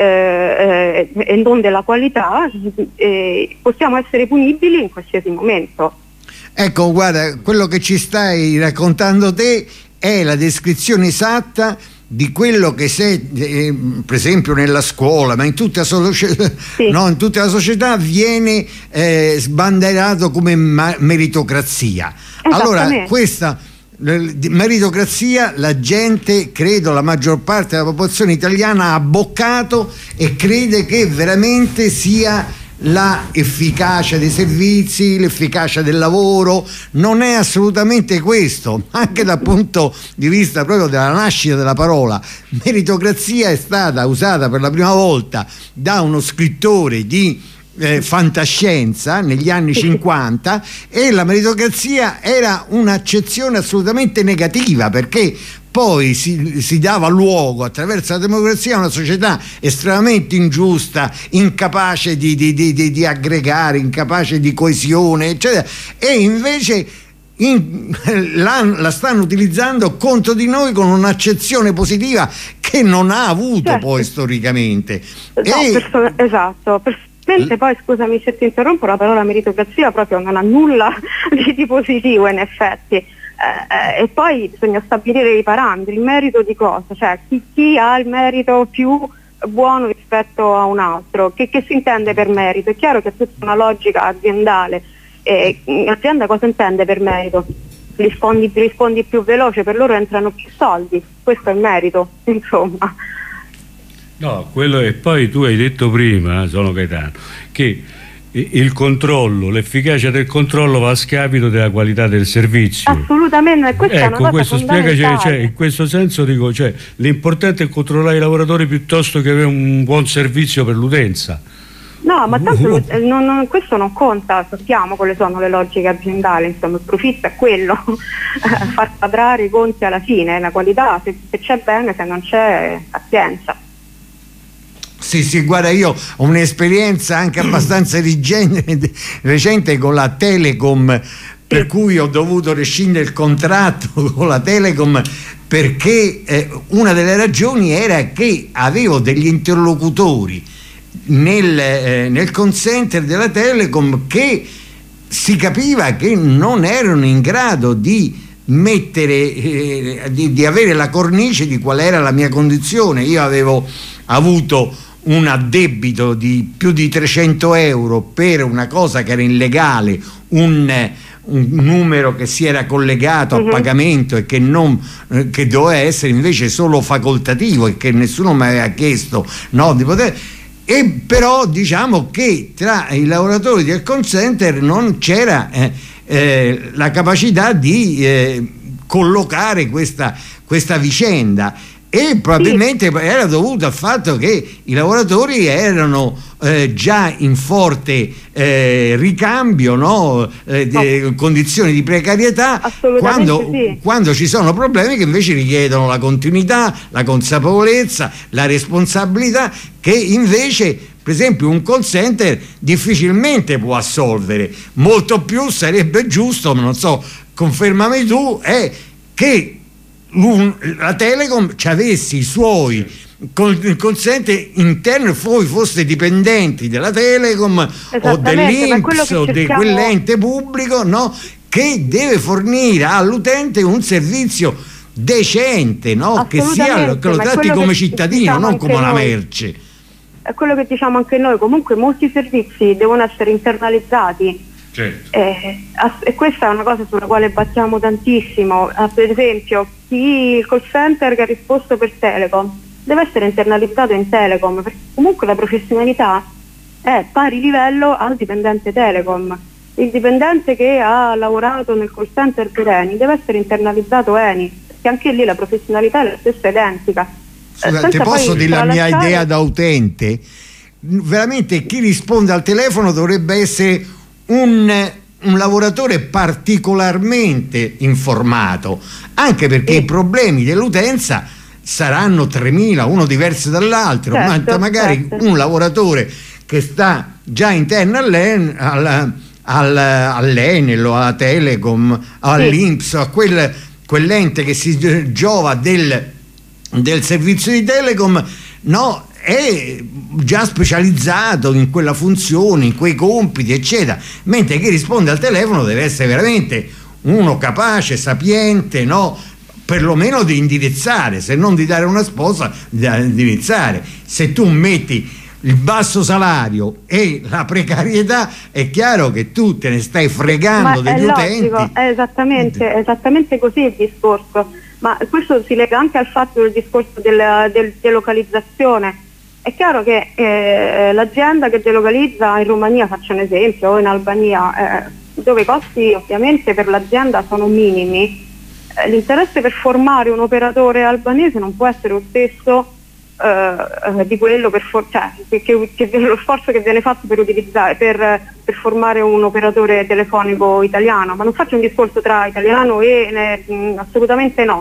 e non della qualità, possiamo essere punibili in qualsiasi momento. Ecco, guarda, quello che ci stai raccontando te è la descrizione esatta di quello che per esempio nella scuola, ma in tutta, sì, no, in tutta la società viene sbandierato come meritocrazia. Allora, questa meritocrazia la gente, credo la maggior parte della popolazione italiana, ha boccato e crede che veramente sia la efficacia dei servizi, l'efficacia del lavoro. Non è assolutamente questo, anche dal punto di vista proprio della nascita della parola. Meritocrazia è stata usata per la prima volta da uno scrittore di fantascienza negli anni 50, e la meritocrazia era un'accezione assolutamente negativa, perché poi si dava luogo attraverso la democrazia a una società estremamente ingiusta, incapace di aggregare, incapace di coesione, eccetera, e invece la stanno utilizzando contro di noi con un'accezione positiva che non ha avuto poi storicamente. Esatto. Mentre poi, scusami se ti interrompo, la parola meritocrazia proprio non ha nulla di positivo in effetti. E poi bisogna stabilire i parametri, il merito di cosa? Cioè chi ha il merito più buono rispetto a un altro? Che si intende per merito? È chiaro che è tutta una logica aziendale. L'azienda cosa intende per merito? Rispondi più veloce, per loro entrano più soldi, questo è il merito, insomma. No, quello è. Poi tu hai detto prima, sono Gaetano, che il controllo, l'efficacia del controllo va a scapito della qualità del servizio. Assolutamente, questa è una cosa questo fondamentale. Cioè, in questo senso dico, cioè, l'importante è controllare i lavoratori piuttosto che avere un buon servizio per l'utenza. No, ma tanto questo non conta, sappiamo quali sono le logiche aziendali, insomma il profitto è quello, far quadrare i conti alla fine, la qualità se c'è bene, se non c'è pazienza. Sì, guarda, io ho un'esperienza anche abbastanza recente con la Telecom, per cui ho dovuto rescindere il contratto con la Telecom perché una delle ragioni era che avevo degli interlocutori nel call center della Telecom che si capiva che non erano in grado di mettere di avere la cornice di qual era la mia condizione. Io avevo avuto un addebito di più di 300 euro per una cosa che era illegale, un numero che si era collegato a pagamento e che doveva essere invece solo facoltativo e che nessuno mi aveva chiesto di poter. E però diciamo che tra i lavoratori del call center non c'era la capacità di collocare questa vicenda, e probabilmente era dovuto al fatto che i lavoratori erano già in forte ricambio, condizioni di precarietà, quando ci sono problemi che invece richiedono la continuità, la consapevolezza, la responsabilità, che invece per esempio un call center difficilmente può assolvere. Molto più sarebbe giusto, ma non so, confermami tu, è che la Telecom ci avessi i suoi call center interno e voi foste dipendenti della Telecom o dell'INPS o di quell'ente pubblico, che deve fornire all'utente un servizio decente, che lo tratti come cittadino, non come una merce. È quello che diciamo anche noi, comunque molti servizi devono essere internalizzati. Certo. E questa è una cosa sulla quale battiamo tantissimo. Per esempio, il call center che ha risposto per Telecom deve essere internalizzato in Telecom, perché comunque la professionalità è pari livello al dipendente Telecom. Il dipendente che ha lavorato nel call center per Eni deve essere internalizzato Eni, perché anche lì la professionalità è la stessa, identica. Ti posso dire la mia idea da utente? Veramente chi risponde al telefono dovrebbe essere un lavoratore particolarmente informato, anche perché i problemi dell'utenza saranno 3.000, uno diverso dall'altro. Magari un lavoratore che sta già interno all'Enel o alla Telecom, all'INPS, a quell'ente che si giova del servizio di Telecom, è già specializzato in quella funzione, in quei compiti, eccetera, mentre chi risponde al telefono deve essere veramente uno capace, sapiente, perlomeno di indirizzare, se non di dare una sposa, di indirizzare. Se tu metti il basso salario e la precarietà, è chiaro che tu te ne stai fregando degli utenti. È esattamente così il discorso, ma questo si lega anche al fatto del discorso della delocalizzazione. È chiaro che l'azienda che delocalizza in Romania, faccio un esempio, o in Albania, dove i costi ovviamente per l'azienda sono minimi, l'interesse per formare un operatore albanese non può essere lo stesso di quello che lo sforzo che viene fatto per formare un operatore telefonico italiano. Ma non faccio un discorso tra italiano e assolutamente no.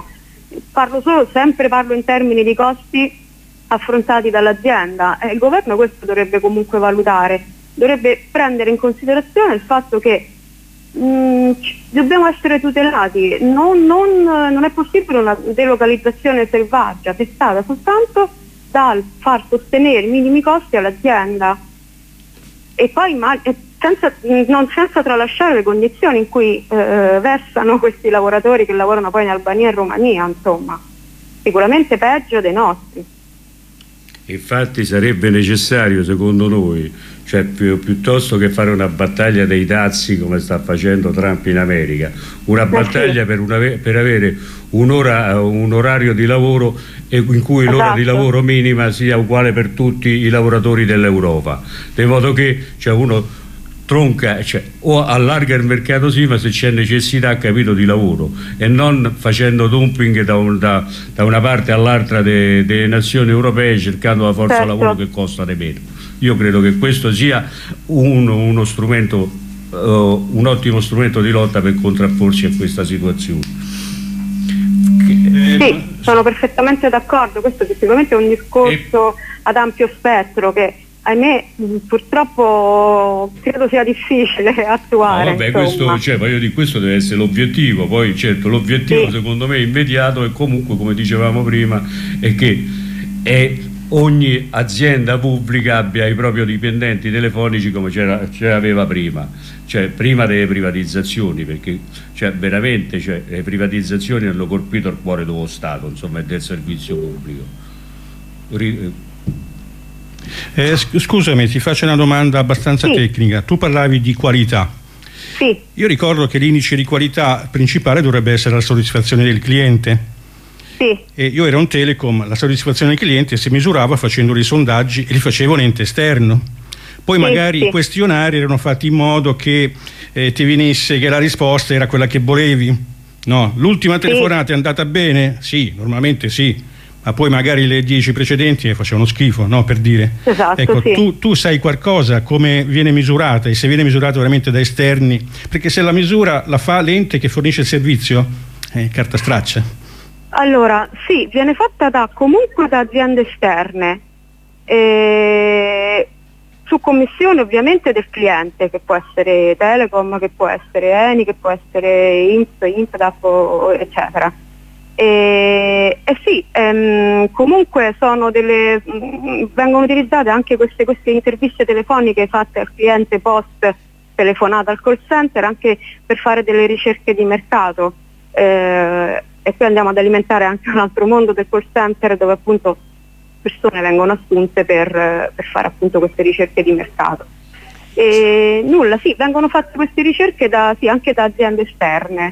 parlo in termini di costi affrontati dall'azienda, e il governo questo dovrebbe comunque valutare, dovrebbe prendere in considerazione il fatto che dobbiamo essere tutelati, non è possibile una delocalizzazione selvaggia testata soltanto dal far sostenere i minimi costi all'azienda, e poi senza tralasciare le condizioni in cui versano questi lavoratori che lavorano poi in Albania e Romania, insomma, sicuramente peggio dei nostri. Infatti sarebbe necessario, secondo noi, cioè piuttosto che fare una battaglia dei dazi come sta facendo Trump in America, una battaglia per avere un orario di lavoro in cui l'ora di lavoro minima sia uguale per tutti i lavoratori dell'Europa, di modo che uno tronca, o allarga il mercato sì, ma se c'è necessità, capito, di lavoro, e non facendo dumping da una parte all'altra delle nazioni europee, cercando la forza lavoro che costa di meno. Io credo che questo sia uno strumento, un ottimo strumento di lotta per contrapporsi a questa situazione. Sì, sono perfettamente d'accordo, questo sicuramente è un discorso ad ampio spettro che, ahimè, purtroppo credo sia difficile attuare. Questo deve essere l'obiettivo. Poi certo l'obiettivo secondo me immediato è comunque, come dicevamo prima, è che ogni azienda pubblica abbia i propri dipendenti telefonici come c'aveva prima, prima delle privatizzazioni, perché veramente le privatizzazioni hanno colpito il cuore dello Stato, insomma, e del servizio pubblico. Scusami, ti faccio una domanda abbastanza tecnica. Tu parlavi di qualità. Sì. Io ricordo che l'indice di qualità principale dovrebbe essere la soddisfazione del cliente. Sì. E io ero un Telecom, la soddisfazione del cliente si misurava facendo dei sondaggi e li facevo un ente esterno. Poi magari i questionari erano fatti in modo che ti venisse che la risposta era quella che volevi. No, l'ultima telefonata è andata bene? Sì, normalmente sì. Ma poi magari le 10 precedenti facevano schifo, no? Per dire. Esatto, ecco, tu sai qualcosa come viene misurata, e se viene misurata veramente da esterni, perché se la misura la fa l'ente che fornisce il servizio, carta straccia. Allora, sì, viene fatta comunque da aziende esterne, su commissione ovviamente del cliente, che può essere Telecom, che può essere Eni, che può essere Impedap, eccetera. Comunque vengono utilizzate anche queste interviste telefoniche fatte al cliente post telefonata al call center, anche per fare delle ricerche di mercato, e poi andiamo ad alimentare anche un altro mondo del call center, dove appunto persone vengono assunte per fare appunto queste ricerche di mercato. Vengono fatte queste ricerche anche da aziende esterne.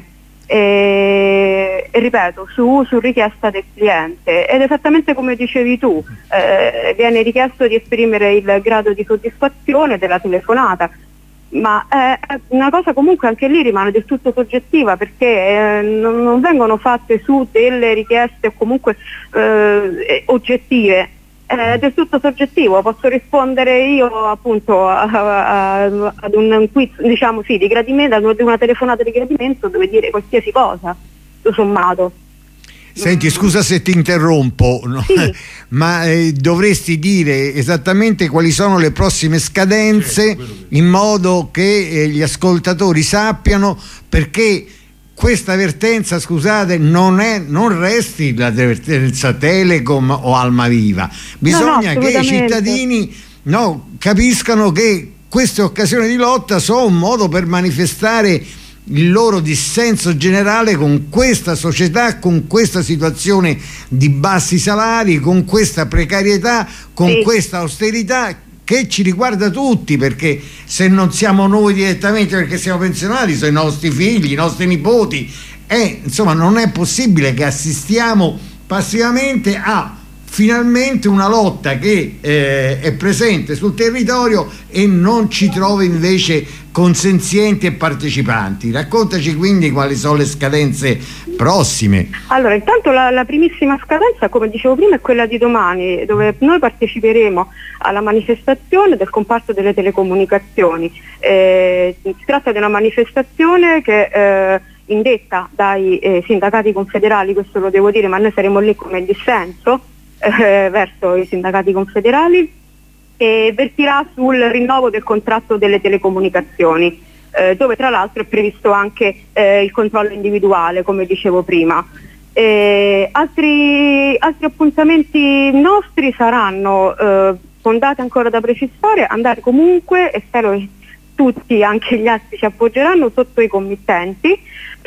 E ripeto, su richiesta del cliente, ed esattamente come dicevi tu, viene richiesto di esprimere il grado di soddisfazione della telefonata, ma è una cosa comunque anche lì rimane del tutto soggettiva, perché non vengono fatte su delle richieste comunque oggettive. È del tutto soggettivo. Posso rispondere io appunto ad un quiz, diciamo sì, di gradimento, ad una telefonata di gradimento, dove dire qualsiasi cosa, tutto sommato. Senti, scusa se ti interrompo, no? Sì. Ma dovresti dire esattamente quali sono le prossime scadenze, in modo che gli ascoltatori sappiano, perché questa vertenza, scusate, non resti la vertenza Telecom o Almaviva. Bisogna che i cittadini capiscano che queste occasioni di lotta sono un modo per manifestare il loro dissenso generale con questa società, con questa situazione di bassi salari, con questa precarietà, con questa austerità che ci riguarda tutti, perché se non siamo noi direttamente perché siamo pensionati, sono i nostri figli, i nostri nipoti, insomma non è possibile che assistiamo passivamente a finalmente una lotta che è presente sul territorio e non ci trova invece consenzienti e partecipanti. Raccontaci quindi quali sono le scadenze prossime. Allora, intanto la primissima scadenza, come dicevo prima, è quella di domani, dove noi parteciperemo alla manifestazione del comparto delle telecomunicazioni. Si tratta di una manifestazione che indetta dai sindacati confederali, questo lo devo dire, ma noi saremo lì come dissenso verso i sindacati confederali, e vertirà sul rinnovo del contratto delle telecomunicazioni, dove tra l'altro è previsto anche il controllo individuale, come dicevo prima. Altri appuntamenti nostri saranno, con date ancora da precisare, andare comunque, e spero che tutti, anche gli altri, ci appoggeranno sotto i committenti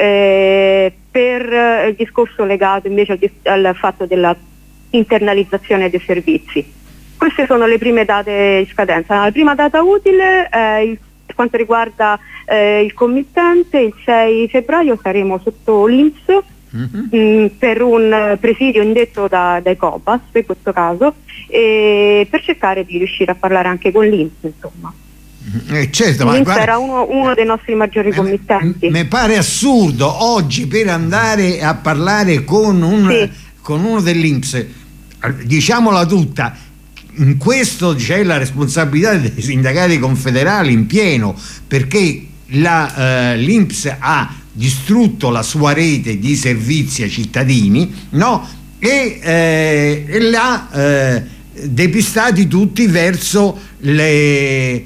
per il discorso legato invece al fatto della internalizzazione dei servizi. Queste sono le prime date in scadenza. La prima data utile, per quanto riguarda il committente, il 6 febbraio saremo sotto l'INPS per un presidio indetto dai Cobas in questo caso, per cercare di riuscire a parlare anche con l'INPS, insomma. Certo, ma l'INPS era uno dei nostri maggiori committenti. Mi pare assurdo oggi per andare a parlare con uno dell'INPS, diciamola tutta, in questo c'è la responsabilità dei sindacati confederali in pieno, perché l'INPS ha distrutto la sua rete di servizi ai cittadini, no? E l'ha depistati tutti verso le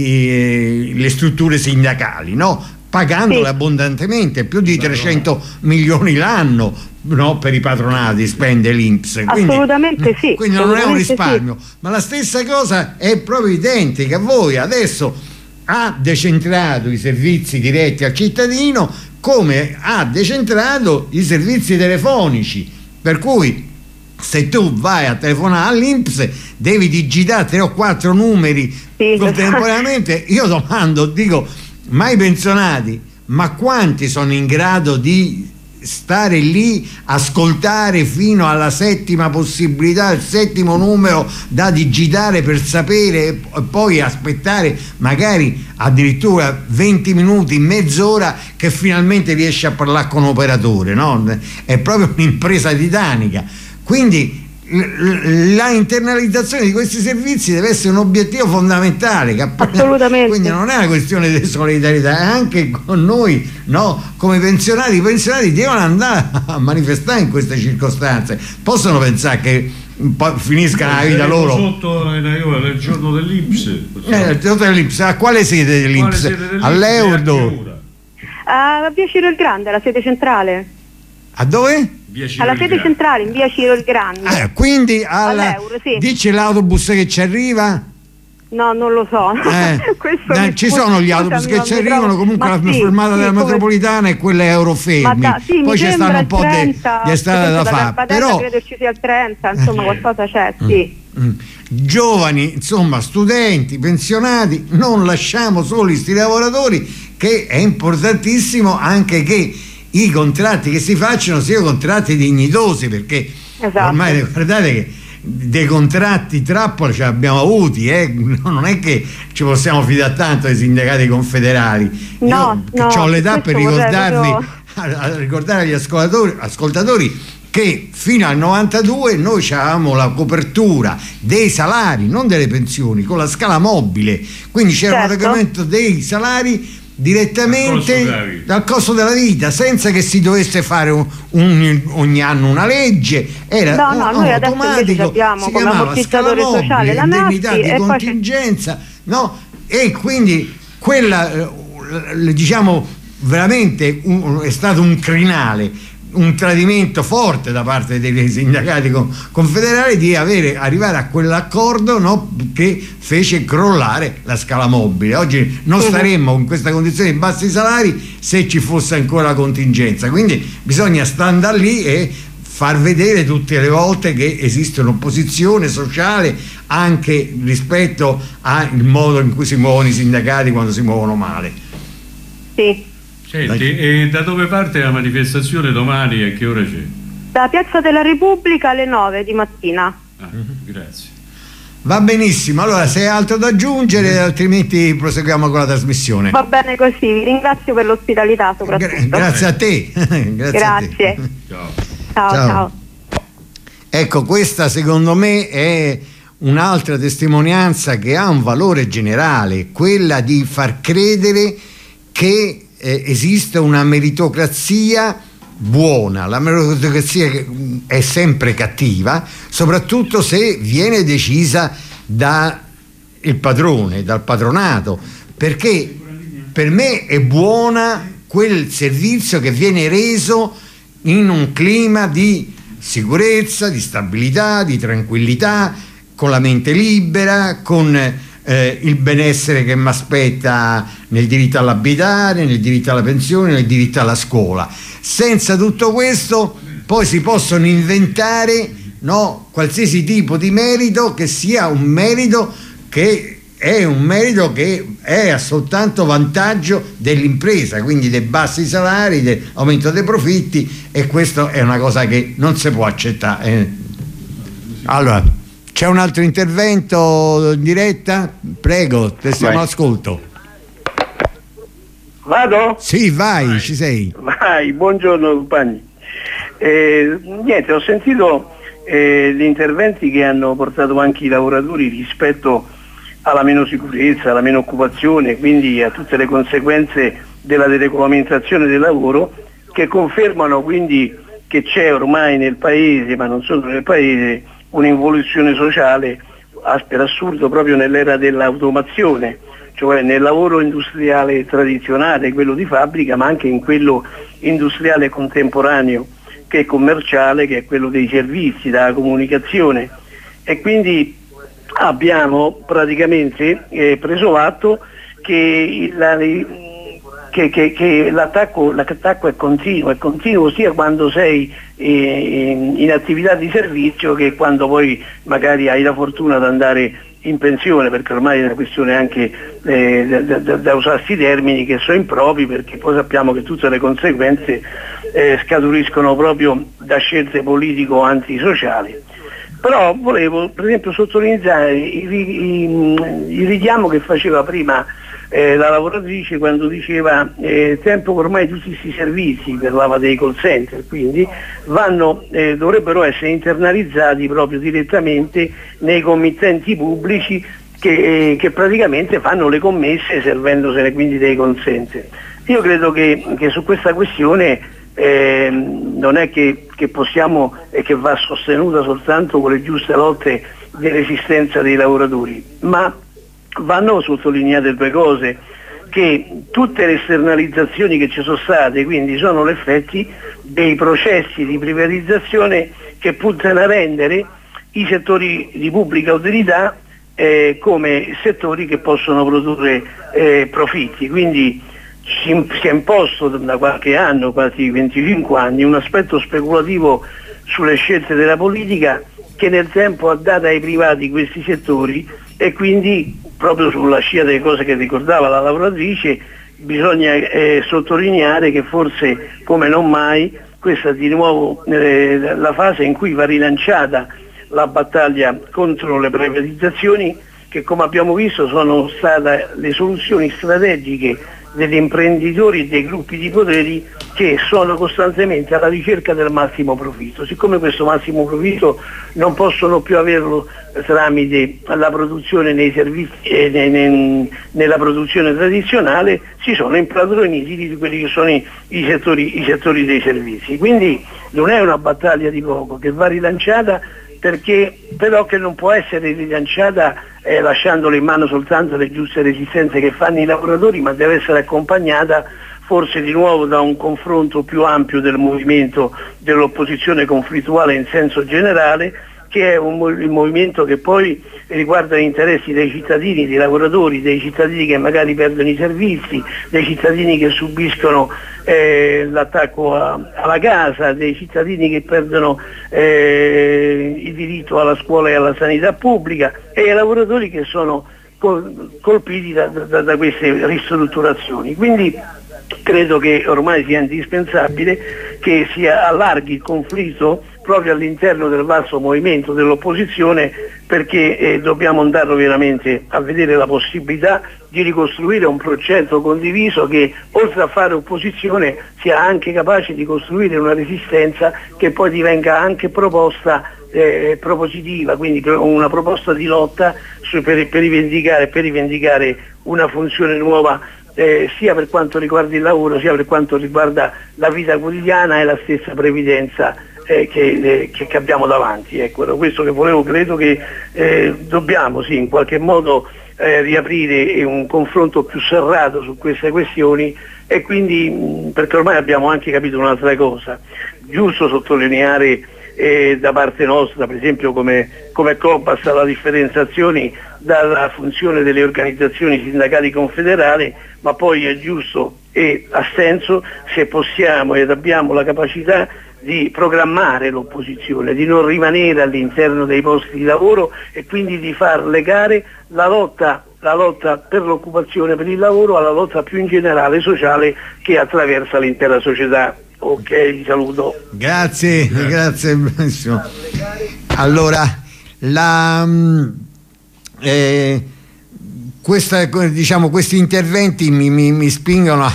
strutture sindacali, no? Pagandole abbondantemente, più di 300 milioni l'anno, no? Per i patronati spende l'INPS. Assolutamente sì. Quindi non è un risparmio, ma la stessa cosa è proprio identica. Voi adesso ha decentrato i servizi diretti al cittadino, come ha decentrato i servizi telefonici, per cui se tu vai a telefonare all'INPS devi digitare 3 o 4 numeri contemporaneamente. Io domando, dico, ma i pensionati, ma quanti sono in grado di stare lì, ascoltare fino alla 7ª possibilità, il 7° numero da digitare per sapere, e poi aspettare magari addirittura 20 minuti, mezz'ora che finalmente riesce a parlare con un operatore, no? È proprio un'impresa titanica. Quindi la internalizzazione di questi servizi deve essere un obiettivo fondamentale. Assolutamente. Quindi non è una questione di solidarietà, è anche con noi, no? Come pensionati. I pensionati devono andare a manifestare in queste circostanze. Possono pensare che finisca la vita loro sotto il giorno dell'INPS. A quale sede dell'INPS? All'Euro? A Via Ciro il Grande, alla sede centrale. A dove? Alla sede centrale in Via Ciro il Grande. Quindi all'Euro, sì. Dice l'autobus che ci arriva? No, non lo so. Ci sono gli autobus che ci arrivano, comunque la fermata della metropolitana e quella Eurofermi. Poi ci stanno un po' di strade da fare. Però credo ci sia il 30, insomma qualcosa c'è, sì. Giovani, insomma, studenti, pensionati, non lasciamo soli sti lavoratori, che è importantissimo anche che i contratti che si facciano siano contratti dignitosi, perché ormai guardate che dei contratti trappola ce l'abbiamo avuti, non è che ci possiamo fidare tanto ai sindacati confederali. Io ho l'età per ricordare agli ascoltatori che fino al 92 noi avevamo la copertura dei salari, non delle pensioni, con la scala mobile, quindi c'era un pagamento dei salari direttamente dal costo della vita, senza che si dovesse fare ogni anno una legge. Era noi automatico, abbiamo come ammortizzatore sociale la indennità di contingenza, no? E quindi quella diciamo veramente è stato un crinale, un tradimento forte da parte dei sindacati confederali di arrivare a quell'accordo, no, che fece crollare la scala mobile. Oggi non staremmo in questa condizione di bassi salari se ci fosse ancora la contingenza, quindi bisogna andare lì e far vedere tutte le volte che esiste un'opposizione sociale anche rispetto al modo in cui si muovono i sindacati quando si muovono male. Sì. Senti, e da dove parte la manifestazione domani e a che ora c'è? Da Piazza della Repubblica alle 9 di mattina. Grazie. Va benissimo, allora se hai altro da aggiungere, altrimenti proseguiamo con la trasmissione. Va bene così, vi ringrazio per l'ospitalità soprattutto. Grazie a te. Grazie. Ciao. Ecco, questa secondo me è un'altra testimonianza che ha un valore generale, quella di far credere che esiste una meritocrazia buona. La meritocrazia è sempre cattiva, soprattutto se viene decisa dal padrone, dal patronato, perché per me è buona quel servizio che viene reso in un clima di sicurezza, di stabilità, di tranquillità, con la mente libera, con il benessere che mi aspetta nel diritto all'abitare, nel diritto alla pensione, nel diritto alla scuola. Senza tutto questo poi si possono inventare, no, qualsiasi tipo di merito che sia un merito che è a soltanto vantaggio dell'impresa, quindi dei bassi salari, dell'aumento dei profitti, e questo è una cosa che non si può accettare. Allora, c'è un altro intervento in diretta? Prego, te stiamo all'ascolto. Vado? Sì, vai, ci sei. Vai, buongiorno compagni. Niente, ho sentito gli interventi che hanno portato anche i lavoratori rispetto alla meno sicurezza, alla meno occupazione, quindi a tutte le conseguenze della deregolamentazione del lavoro, che confermano quindi che c'è ormai nel paese, ma non solo nel paese, un'involuzione sociale per assurdo proprio nell'era dell'automazione, cioè nel lavoro industriale tradizionale, quello di fabbrica, ma anche in quello industriale contemporaneo che è commerciale, che è quello dei servizi, della comunicazione. E quindi abbiamo praticamente preso atto che l'attacco è continuo sia quando sei in attività di servizio che quando poi magari hai la fortuna di andare in pensione, perché ormai è una questione anche da usarsi termini che sono impropri, perché poi sappiamo che tutte le conseguenze scaturiscono proprio da scelte politico-antisociali. Però volevo per esempio sottolineare il richiamo che faceva prima la lavoratrice quando diceva tempo che ormai tutti questi servizi, parlava dei call center, quindi dovrebbero essere internalizzati proprio direttamente nei committenti pubblici che praticamente fanno le commesse servendosene quindi dei call center. Io credo che su questa questione non è che possiamo e che va sostenuta soltanto con le giuste lotte di resistenza dei lavoratori, ma vanno sottolineate due cose: che tutte le esternalizzazioni che ci sono state quindi sono l'effetti dei processi di privatizzazione che puntano a rendere i settori di pubblica utilità come settori che possono produrre profitti. Quindi si è imposto da qualche anno, quasi 25 anni, un aspetto speculativo sulle scelte della politica che nel tempo ha dato ai privati questi settori, e quindi proprio sulla scia delle cose che ricordava la lavoratrice bisogna sottolineare che forse come non mai questa è di nuovo la fase in cui va rilanciata la battaglia contro le privatizzazioni, che come abbiamo visto sono state le soluzioni strategiche degli imprenditori e dei gruppi di poteri che sono costantemente alla ricerca del massimo profitto. Siccome questo massimo profitto non possono più averlo tramite la produzione nei servizi nella produzione tradizionale, si sono impadroniti di quelli che sono i settori dei servizi. Quindi non è una battaglia di poco, che va rilanciata, perché però che non può essere rilanciata lasciandole in mano soltanto le giuste resistenze che fanno i lavoratori, ma deve essere accompagnata forse di nuovo da un confronto più ampio del movimento dell'opposizione conflittuale in senso generale, che è il movimento che poi riguarda gli interessi dei cittadini, dei lavoratori, dei cittadini che magari perdono i servizi, dei cittadini che subiscono l'attacco alla casa, dei cittadini che perdono il diritto alla scuola e alla sanità pubblica, e ai lavoratori che sono colpiti da queste ristrutturazioni. Quindi credo che ormai sia indispensabile che si allarghi il conflitto proprio all'interno del vasto movimento dell'opposizione, perché dobbiamo andare veramente a vedere la possibilità di ricostruire un progetto condiviso che, oltre a fare opposizione, sia anche capace di costruire una resistenza che poi divenga anche proposta propositiva, quindi una proposta di lotta per rivendicare una funzione nuova sia per quanto riguarda il lavoro sia per quanto riguarda la vita quotidiana e la stessa previdenza che abbiamo davanti. Ecco, questo che volevo, credo che dobbiamo sì in qualche modo riaprire un confronto più serrato su queste questioni, e quindi perché ormai abbiamo anche capito un'altra cosa, giusto sottolineare da parte nostra, per esempio come Cobas, la differenziazione dalla funzione delle organizzazioni sindacali confederali, ma poi è giusto e ha senso se possiamo ed abbiamo la capacità di programmare l'opposizione, di non rimanere all'interno dei posti di lavoro e quindi di far legare la lotta per l'occupazione, per il lavoro, alla lotta più in generale sociale che attraversa l'intera società. Ok, saluto. Grazie, benissimo. Allora, questi interventi mi spingono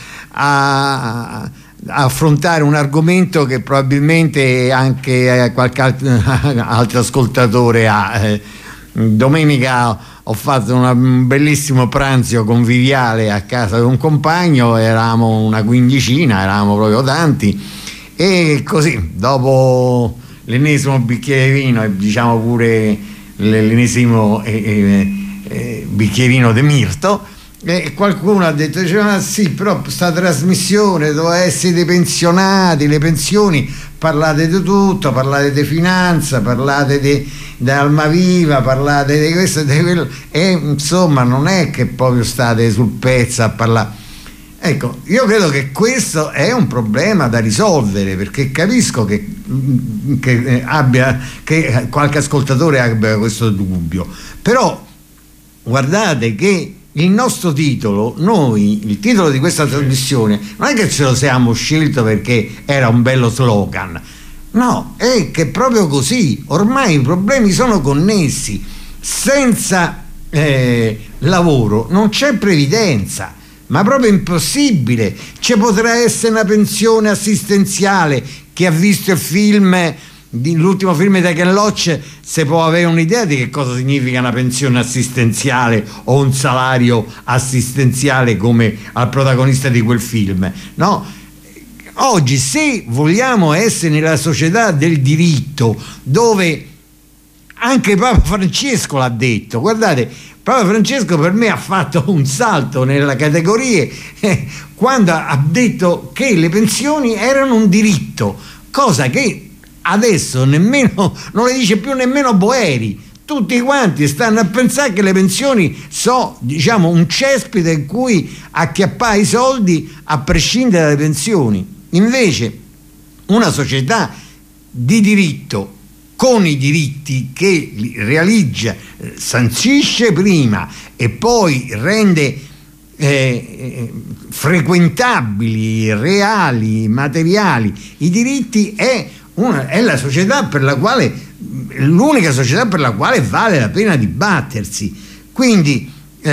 a affrontare un argomento che probabilmente anche qualche altro ascoltatore ha. Domenica ho fatto un bellissimo pranzo conviviale a casa di un compagno, eravamo una quindicina, eravamo proprio tanti, e così dopo l'ennesimo bicchiere di vino e diciamo pure l'ennesimo bicchierino di mirto, e qualcuno ha detto, diceva, sì, però sta trasmissione doveva essere dei pensionati, le pensioni, parlate di tutto, parlate di finanza, parlate di Almaviva, parlate di questo e di quello, e insomma non è che proprio state sul pezzo a parlare. Ecco, io credo che questo è un problema da risolvere, perché capisco che qualche ascoltatore abbia questo dubbio, però guardate che il nostro titolo, il titolo di questa trasmissione non è che ce lo siamo scelto perché era un bello slogan, no, è che proprio così, ormai i problemi sono connessi. Senza lavoro non c'è previdenza, ma proprio impossibile. Ci potrà essere una pensione assistenziale. Chi ha visto il film, l'ultimo film di Ken Loach, se può avere un'idea di che cosa significa una pensione assistenziale o un salario assistenziale come al protagonista di quel film, no? Oggi, se vogliamo essere nella società del diritto, dove anche Papa Francesco l'ha detto, guardate, Papa Francesco per me ha fatto un salto nelle categorie quando ha detto che le pensioni erano un diritto, cosa che adesso nemmeno non le dice più nemmeno Boeri. Tutti quanti stanno a pensare che le pensioni sono, diciamo, un cespite in cui acchiappare i soldi a prescindere dalle pensioni. Invece una società di diritto, con i diritti che realizza, sancisce prima e poi rende frequentabili, reali, materiali i diritti, è la società per la quale, l'unica società per la quale vale la pena dibattersi. Quindi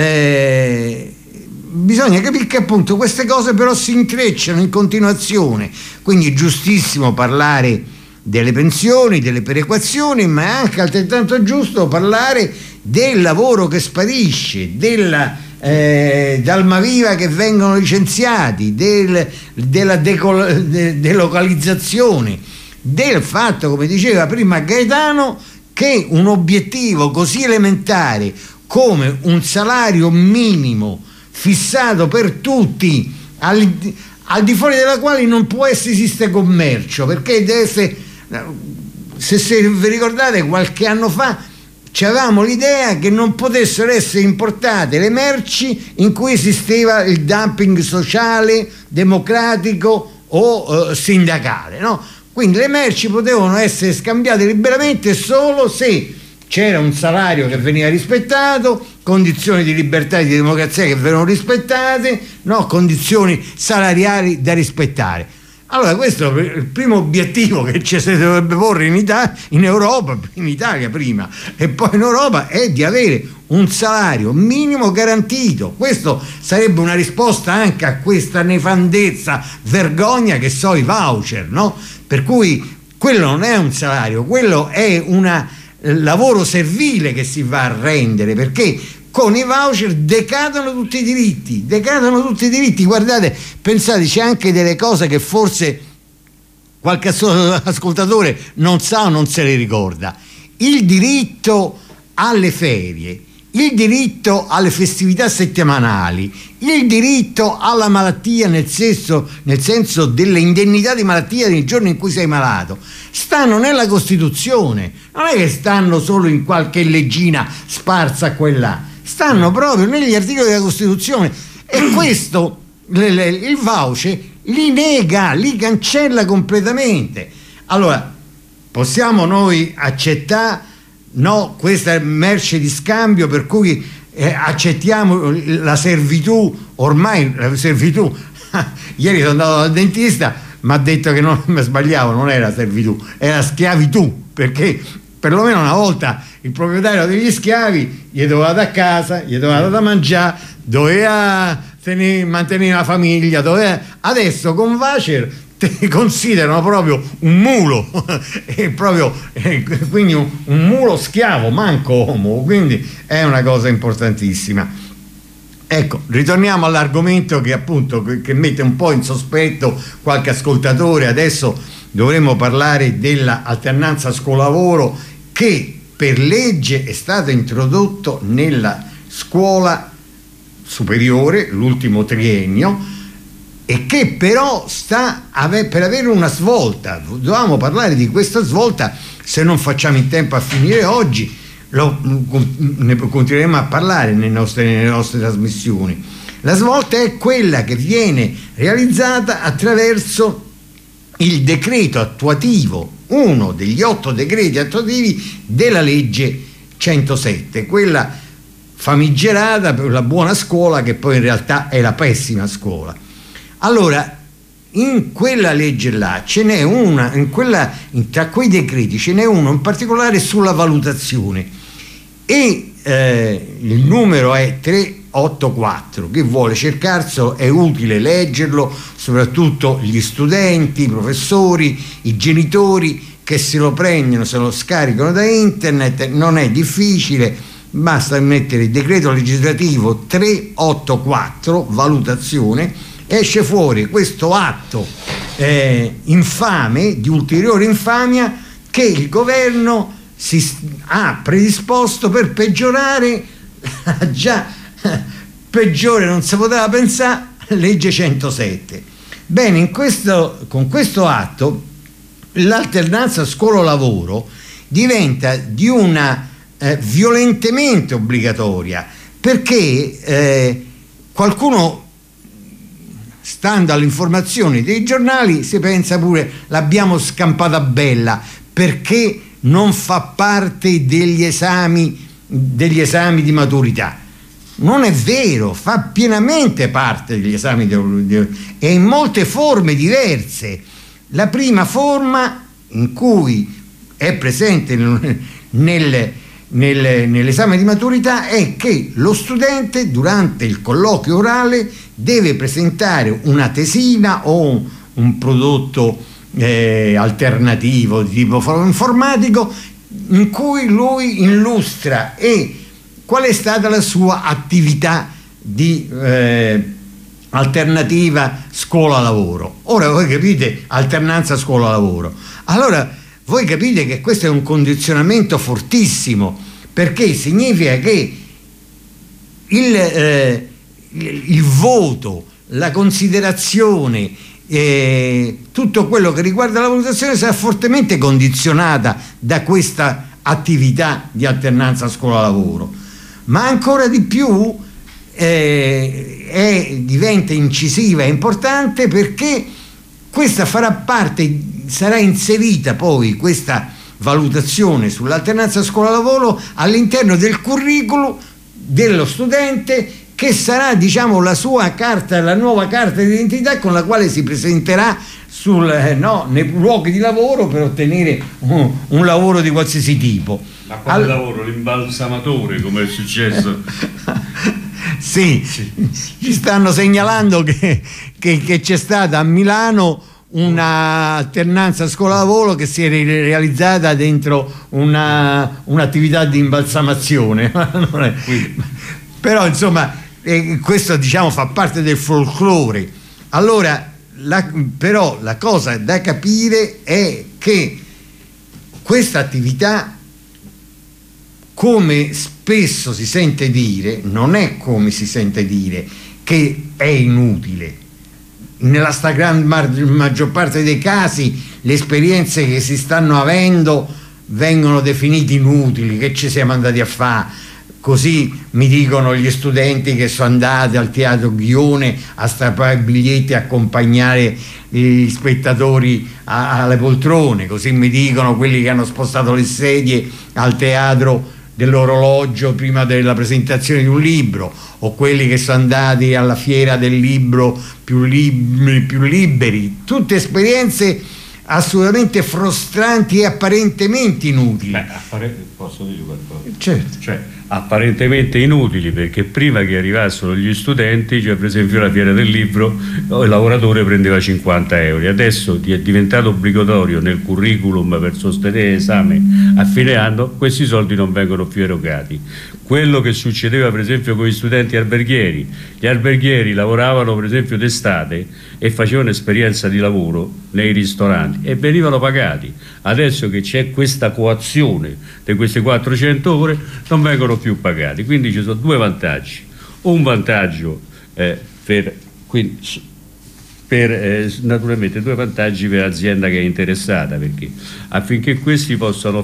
bisogna capire che appunto queste cose però si intrecciano in continuazione, quindi è giustissimo parlare delle pensioni, delle perequazioni, ma è anche altrettanto giusto parlare del lavoro che sparisce, d'Almaviva che vengono licenziati, della delocalizzazione, del fatto, come diceva prima Gaetano, che un obiettivo così elementare come un salario minimo fissato per tutti, al di fuori della quale non può esistere commercio, perché deve essere, se vi ricordate, qualche anno fa avevamo l'idea che non potessero essere importate le merci in cui esisteva il dumping sociale, democratico o sindacale, no? Quindi le merci potevano essere scambiate liberamente solo se c'era un salario che veniva rispettato, condizioni di libertà e di democrazia che venivano rispettate, no? Condizioni salariali da rispettare. Allora questo è il primo obiettivo che ci si dovrebbe porre in Europa, in Italia prima e poi in Europa, è di avere un salario minimo garantito. Questo sarebbe una risposta anche a questa nefandezza, vergogna che so i voucher, no? Per cui quello non è un salario, quello è un lavoro servile che si va a rendere, perché con i voucher decadono tutti i diritti. Guardate, pensate, c'è anche delle cose che forse qualche ascoltatore non sa o non se le ricorda. Il diritto alle ferie, il diritto alle festività settimanali, il diritto alla malattia nel senso delle indennità di malattia nei giorni in cui sei malato, stanno nella Costituzione, non è che stanno solo in qualche leggina sparsa qua e là, stanno proprio negli articoli della Costituzione, e questo il voucher li nega, li cancella completamente. Allora, possiamo noi accettare questa merce di scambio per cui accettiamo la servitù? Ormai la servitù ieri sono andato dal dentista, mi ha detto che non mi sbagliavo, non era servitù, era schiavitù, perché perlomeno una volta il proprietario degli schiavi gli doveva da casa, gli doveva da mangiare, doveva mantenere la famiglia, adesso con voucher ti considerano proprio un mulo quindi un mulo schiavo, manco uomo, quindi è una cosa importantissima. Ecco, ritorniamo all'argomento che appunto che mette un po' in sospetto qualche ascoltatore. Adesso dovremmo parlare dell'alternanza scuola-lavoro, che per legge è stato introdotto nella scuola superiore l'ultimo triennio, e che però sta per avere una svolta. Dovevamo parlare di questa svolta, se non facciamo in tempo a finire oggi ne continueremo a parlare nelle nostre trasmissioni. La svolta è quella che viene realizzata attraverso il decreto attuativo, uno degli 8 decreti attuativi della legge 107, quella famigerata per la buona scuola, che poi in realtà è la pessima scuola. Allora, in quella legge là ce n'è una, tra quei decreti ce n'è uno in particolare sulla valutazione, e il numero è 384. Chi vuole cercarselo è utile leggerlo, soprattutto gli studenti, i professori, i genitori che se lo prendono, se lo scaricano da internet, non è difficile, basta mettere il decreto legislativo 384 valutazione, esce fuori questo atto infame, di ulteriore infamia, che il governo ha predisposto per peggiorare già peggiore non si poteva pensare legge 107. Bene, con questo atto l'alternanza scuola-lavoro diventa di una violentemente obbligatoria, perché qualcuno, stando alle informazioni dei giornali, si pensa pure l'abbiamo scampata bella perché non fa parte degli esami di maturità. Non è vero, fa pienamente parte degli esami e in molte forme diverse. La prima forma in cui è presente nell'esame di maturità è che lo studente durante il colloquio orale deve presentare una tesina o un prodotto alternativo di tipo informatico in cui lui illustra qual è stata la sua attività di alternativa scuola-lavoro. Ora voi capite, alternanza scuola-lavoro, allora voi capite che questo è un condizionamento fortissimo, perché significa che il voto, la considerazione, tutto quello che riguarda la valutazione sarà fortemente condizionata da questa attività di alternanza scuola-lavoro, ma ancora di più diventa incisiva e importante, perché questa farà parte, sarà inserita poi questa valutazione sull'alternanza scuola-lavoro all'interno del curriculum dello studente, che sarà, diciamo, la sua carta, la nuova carta di identità con la quale si presenterà nei luoghi di lavoro per ottenere un lavoro di qualsiasi tipo. Ma quale lavoro? L'imbalsamatore, come è successo? Sì, ci stanno segnalando che c'è stata a Milano un'alternanza scuola-lavoro che si è realizzata dentro un'attività di imbalsamazione. Però insomma questo diciamo fa parte del folklore. Allora però la cosa da capire è che questa attività, come spesso si sente dire, non è come si sente dire che è inutile. Nella maggior parte dei casi le esperienze che si stanno avendo vengono definite inutili, che ci siamo andati a fare. Così mi dicono gli studenti che sono andati al Teatro Ghione a strappare biglietti e accompagnare gli spettatori alle poltrone, così mi dicono quelli che hanno spostato le sedie al Teatro dell'Orologio prima della presentazione di un libro, o quelli che sono andati alla fiera del libro più liberi. Tutte esperienze assolutamente frustranti e apparentemente inutili. Posso dire qualcosa? Certo. Cioè, apparentemente inutili, perché prima che arrivassero gli studenti, cioè per esempio la fiera del libro, il lavoratore prendeva 50 euro, adesso è diventato obbligatorio nel curriculum per sostenere l'esame a fine anno, questi soldi non vengono più erogati. Quello che succedeva per esempio con gli studenti alberghieri, gli alberghieri lavoravano per esempio d'estate e facevano esperienza di lavoro nei ristoranti e venivano pagati. Adesso che c'è questa coazione di queste 400 ore non vengono più pagati, quindi ci sono due vantaggi. Un vantaggio naturalmente due vantaggi per l'azienda che è interessata, perché affinché questi possano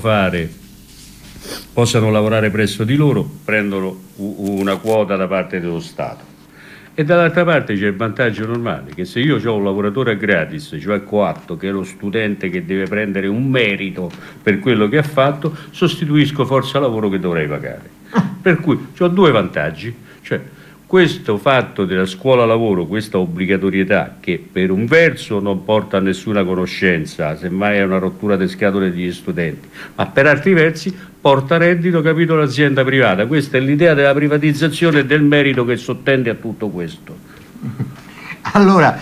lavorare presso di loro prendono una quota da parte dello Stato, e dall'altra parte c'è il vantaggio normale che se io ho un lavoratore gratis, cioè coatto, che è lo studente che deve prendere un merito per quello che ha fatto, sostituisco forza lavoro che dovrei pagare, per cui ho due vantaggi, cioè questo fatto della scuola lavoro, questa obbligatorietà che per un verso non porta a nessuna conoscenza, semmai è una rottura di scatole degli studenti, ma per altri versi porta reddito, capito, l'azienda privata. Questa è l'idea della privatizzazione e del merito che sottende a tutto questo. Allora,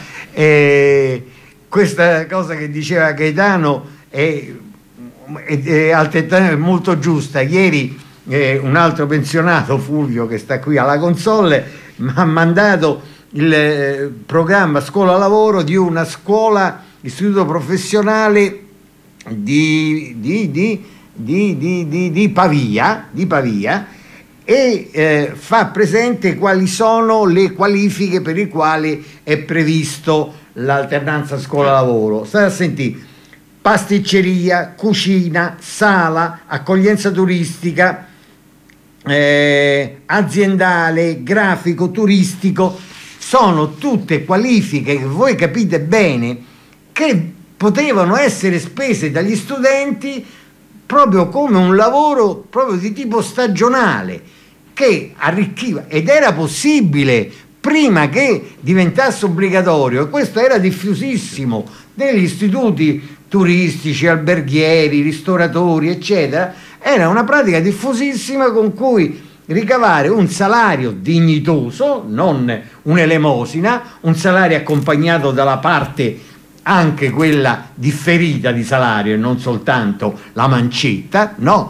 questa cosa che diceva Gaetano è altrettanto molto giusta. Ieri un altro pensionato, Fulvio, che sta qui alla console, mi ha mandato il programma scuola lavoro di una scuola, istituto professionale di Pavia, e fa presente quali sono le qualifiche per le quali è previsto l'alternanza scuola-lavoro. State a sentire: pasticceria, cucina, sala, accoglienza turistica, aziendale, grafico, turistico. Sono tutte qualifiche che voi capite bene che potevano essere spese dagli studenti proprio come un lavoro proprio di tipo stagionale, che arricchiva, ed era possibile prima che diventasse obbligatorio, e questo era diffusissimo negli istituti turistici, alberghieri, ristoratori, eccetera. Era una pratica diffusissima con cui ricavare un salario dignitoso, non un'elemosina, un salario accompagnato dalla parte anche quella differita di salario e non soltanto la mancetta, no?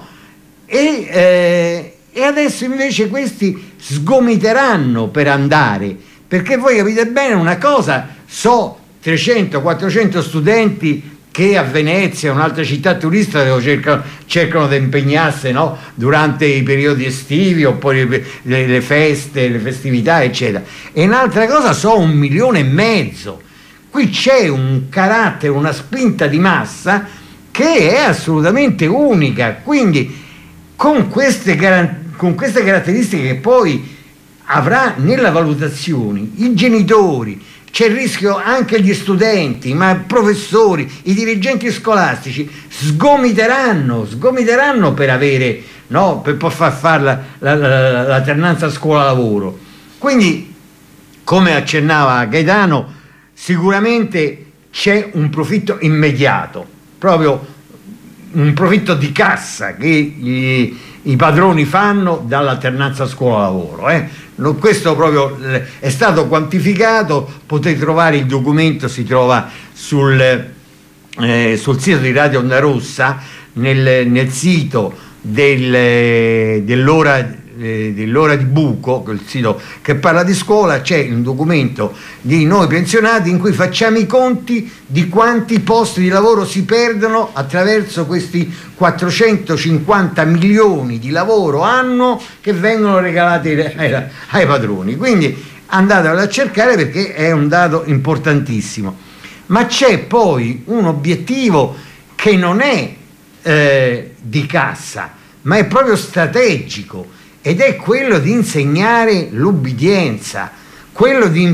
E adesso invece questi sgomiteranno per andare, perché voi capite bene una cosa, 300-400 studenti che a Venezia, un'altra città turistica, cercano di impegnarsi, no? Durante i periodi estivi oppure le feste, le festività, eccetera. E un'altra cosa, 1,5 milioni. Qui c'è un carattere, una spinta di massa che è assolutamente unica, quindi con queste caratteristiche che poi avrà nella valutazione i genitori, c'è il rischio anche gli studenti, ma i professori, i dirigenti scolastici sgomiteranno per avere, no, per far fare l'alternanza scuola-lavoro. Quindi, come accennava Gaetano, sicuramente c'è un profitto immediato, proprio un profitto di cassa che i padroni fanno dall'alternanza scuola-lavoro. Questo proprio è stato quantificato, potete trovare il documento, si trova sul sito di Radio Onda Rossa, nel sito dell'ora dell'Ora di Buco, quel sito che parla di scuola, c'è un documento di noi pensionati in cui facciamo i conti di quanti posti di lavoro si perdono attraverso questi 450 milioni di lavoro annuo che vengono regalati ai padroni. Quindi andatevelo a cercare, perché è un dato importantissimo. Ma c'è poi un obiettivo che non è di cassa, ma è proprio strategico, ed è quello di insegnare l'ubbidienza, quello di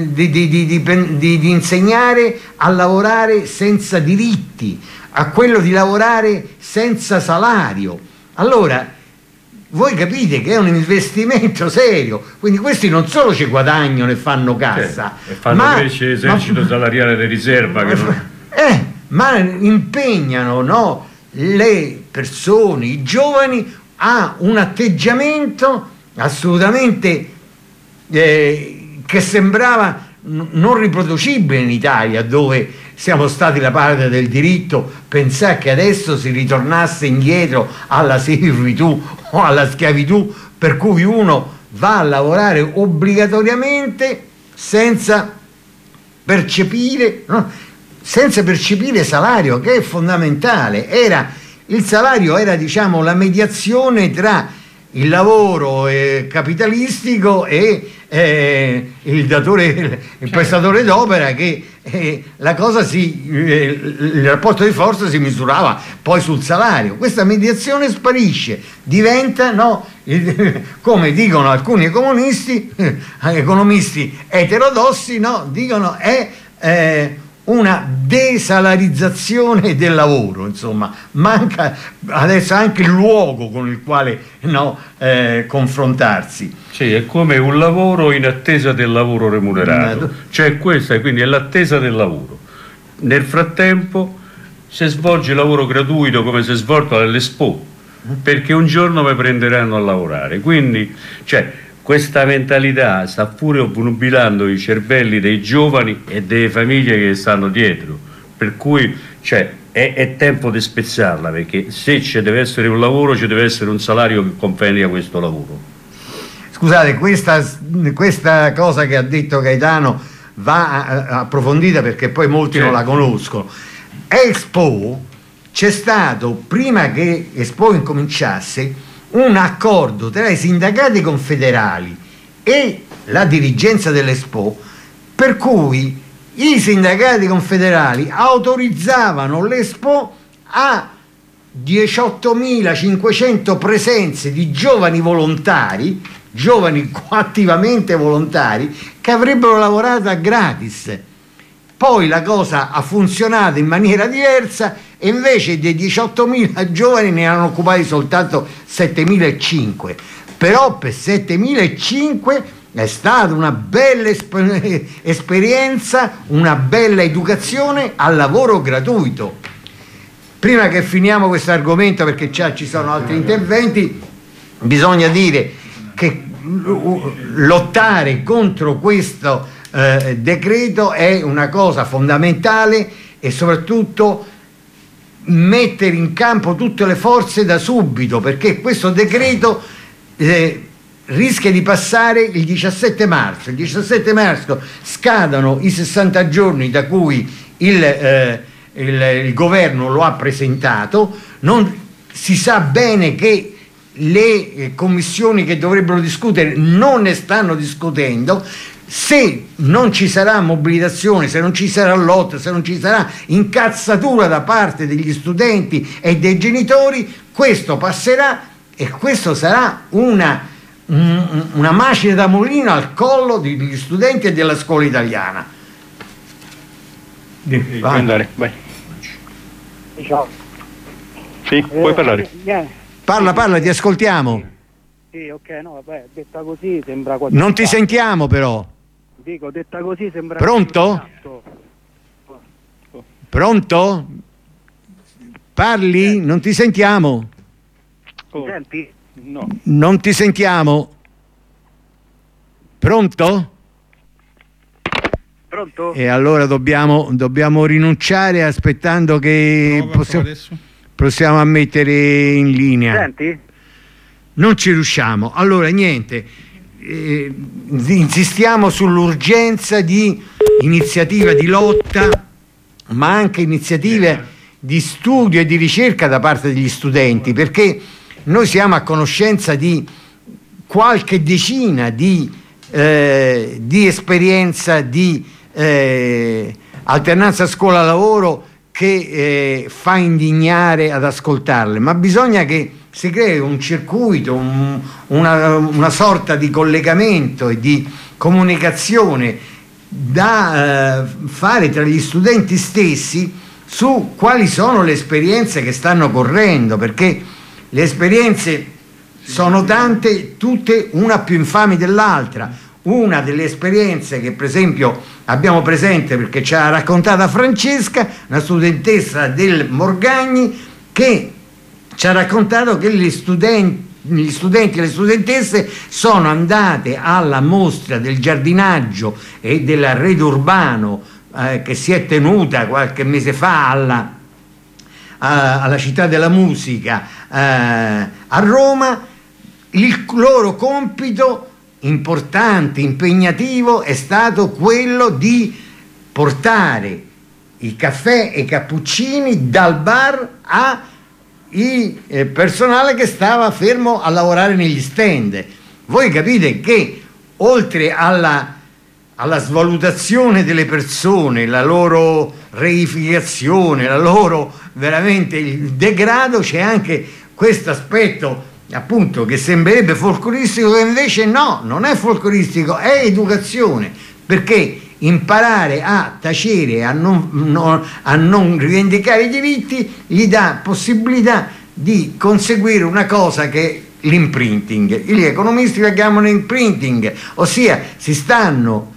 insegnare a lavorare senza diritti, a quello di lavorare senza salario. Allora, voi capite che è un investimento serio, quindi questi non solo ci guadagnano e fanno cassa, e fanno crescere l'esercito salariale di riserva, ma impegnano, no, le persone, i giovani, a un atteggiamento assolutamente che sembrava non riproducibile in Italia, dove siamo stati la parte del diritto. Pensare che adesso si ritornasse indietro alla servitù o alla schiavitù, per cui uno va a lavorare obbligatoriamente senza percepire, no? Senza percepire salario, che è fondamentale. Il salario era, diciamo, la mediazione tra il lavoro capitalistico e il prestatore d'opera, che la cosa il rapporto di forza si misurava poi sul salario. Questa mediazione sparisce, diventa, no, come dicono alcuni economisti eterodossi, no, dicono è una desalarizzazione del lavoro, insomma, manca adesso anche il luogo con il quale, no, confrontarsi. Sì, è come un lavoro in attesa del lavoro remunerato, cioè questa quindi è l'attesa del lavoro. Nel frattempo si svolge il lavoro gratuito come si è svolto all'Expo, perché un giorno mi prenderanno a lavorare, quindi questa mentalità sta pure obnubilando i cervelli dei giovani e delle famiglie che stanno dietro, per cui è tempo di spezzarla, perché se ci deve essere un lavoro ci deve essere un salario che compendia questo lavoro. Scusate, questa cosa che ha detto Gaetano va approfondita, perché poi molti non la conoscono. Expo, c'è stato, prima che Expo incominciasse, un accordo tra i sindacati confederali e la dirigenza dell'Expo, per cui i sindacati confederali autorizzavano l'Expo a 18.500 presenze di giovani volontari, giovani attivamente volontari, che avrebbero lavorato a gratis. Poi la cosa ha funzionato in maniera diversa, e invece dei 18.000 giovani ne hanno occupati soltanto 7.500. Però per 7.500 è stata una bella esperienza, una bella educazione al lavoro gratuito. Prima che finiamo questo argomento, perché ci sono altri interventi, bisogna dire che lottare contro questo decreto è una cosa fondamentale, e soprattutto mettere in campo tutte le forze da subito, perché questo decreto rischia di passare il 17 marzo. Il 17 marzo scadono i 60 giorni da cui il governo lo ha presentato. Non si sa bene che le commissioni che dovrebbero discutere non ne stanno discutendo. Se non ci sarà mobilitazione, se non ci sarà lotta, se non ci sarà incazzatura da parte degli studenti e dei genitori, questo passerà, e questo sarà una macina da mulino al collo degli studenti e della scuola italiana. Puoi andare, vai. Ciao. Sì, puoi parlare. Parla, ti ascoltiamo. Sì, ok, no, vabbè, detta così sembra quasi. Non ti sentiamo però. Dico, detta così sembra. Pronto? Pronto? Parli? Non ti sentiamo. Mi senti? No. Non ti sentiamo. Pronto? Pronto? E allora dobbiamo rinunciare, aspettando che possiamo a mettere in linea. Senti? non ci riusciamo. Allora niente, insistiamo sull'urgenza di iniziativa di lotta, ma anche iniziative di studio e di ricerca da parte degli studenti, perché noi siamo a conoscenza di qualche decina di esperienza di alternanza scuola-lavoro che fa indignare ad ascoltarle, ma bisogna che si crei un circuito, una sorta di collegamento e di comunicazione da fare tra gli studenti stessi su quali sono le esperienze che stanno correndo, perché le esperienze sono tante, tutte una più infami dell'altra. Una delle esperienze che per esempio abbiamo presente, perché ci ha raccontata Francesca, una studentessa del Morgagni, che ci ha raccontato che gli studenti e le studentesse sono andate alla mostra del giardinaggio e dell'arredo urbano che si è tenuta qualche mese fa alla Città della Musica a Roma. Il loro compito importante, impegnativo, è stato quello di portare i caffè e i cappuccini dal bar a il personale che stava fermo a lavorare negli stand. Voi capite che oltre alla svalutazione delle persone, la loro reificazione, la loro veramente il degrado, c'è anche questo aspetto appunto che sembrerebbe folcloristico, che invece no, non è folcloristico, è educazione, perché imparare a tacere, a non rivendicare i diritti, gli dà possibilità di conseguire una cosa che è l'imprinting. Gli economisti la chiamano imprinting, ossia si sta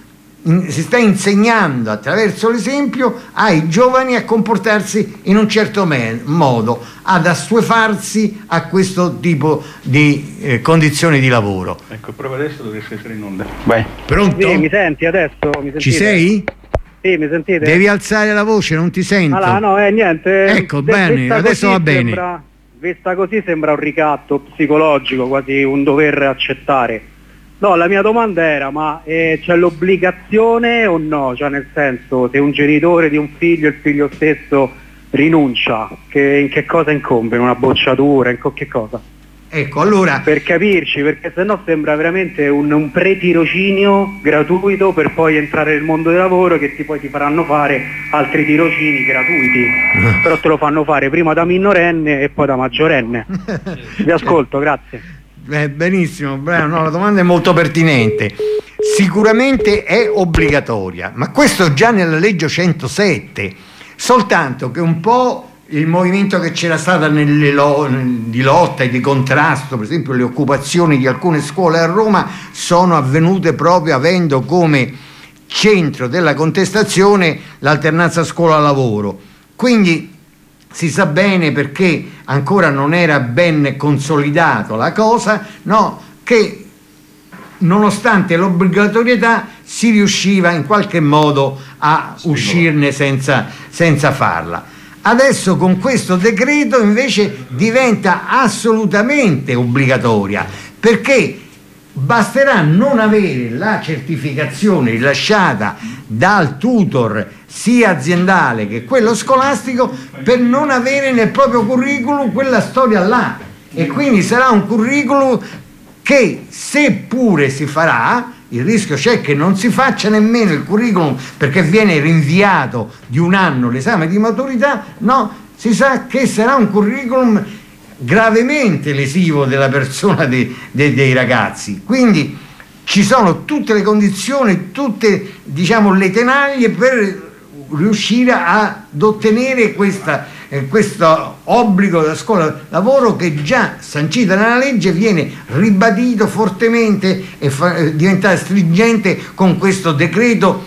insegnando attraverso l'esempio ai giovani a comportarsi in un certo modo, ad assuefarsi a questo tipo di condizioni di lavoro. Ecco, prova adesso, dovresti essere in onda. Vai. Pronto? Sì, mi senti adesso? Mi sentite? Ci sei? Sì, mi sentite? Devi alzare la voce, non ti sento. Allora, no, niente. Ecco, bene, adesso va bene. Vista così sembra un ricatto psicologico, quasi un dover accettare. No, la mia domanda era, ma c'è l'obbligazione o no? Cioè nel senso, se un genitore di un figlio, il figlio stesso rinuncia, in che cosa incombe? In una bocciatura, in che cosa? Ecco, allora... Per capirci, perché sennò sembra veramente un pre-tirocinio gratuito per poi entrare nel mondo del lavoro, che poi ti faranno fare altri tirocini gratuiti. Però te lo fanno fare prima da minorenne e poi da maggiorenne. Vi ascolto, grazie. Benissimo, no, la domanda è molto pertinente. Sicuramente è obbligatoria, ma questo già nella legge 107, soltanto che un po' il movimento che c'era stato di lotta e di contrasto, per esempio le occupazioni di alcune scuole a Roma, sono avvenute proprio avendo come centro della contestazione l'alternanza scuola-lavoro. Quindi si sa bene, perché ancora non era ben consolidato la cosa, no, che nonostante l'obbligatorietà si riusciva in qualche modo a uscirne senza farla. Adesso con questo decreto invece diventa assolutamente obbligatoria, perché basterà non avere la certificazione rilasciata dal tutor sia aziendale che quello scolastico per non avere nel proprio curriculum quella storia là, e quindi sarà un curriculum che, seppure si farà, il rischio c'è che non si faccia nemmeno il curriculum perché viene rinviato di un anno l'esame di maturità, no, si sa che sarà un curriculum gravemente lesivo della persona dei ragazzi. Quindi ci sono tutte le condizioni, tutte, diciamo, le tenaglie per riuscire ad ottenere questo obbligo della scuola lavoro, che già sancita nella legge viene ribadito fortemente e diventa stringente con questo decreto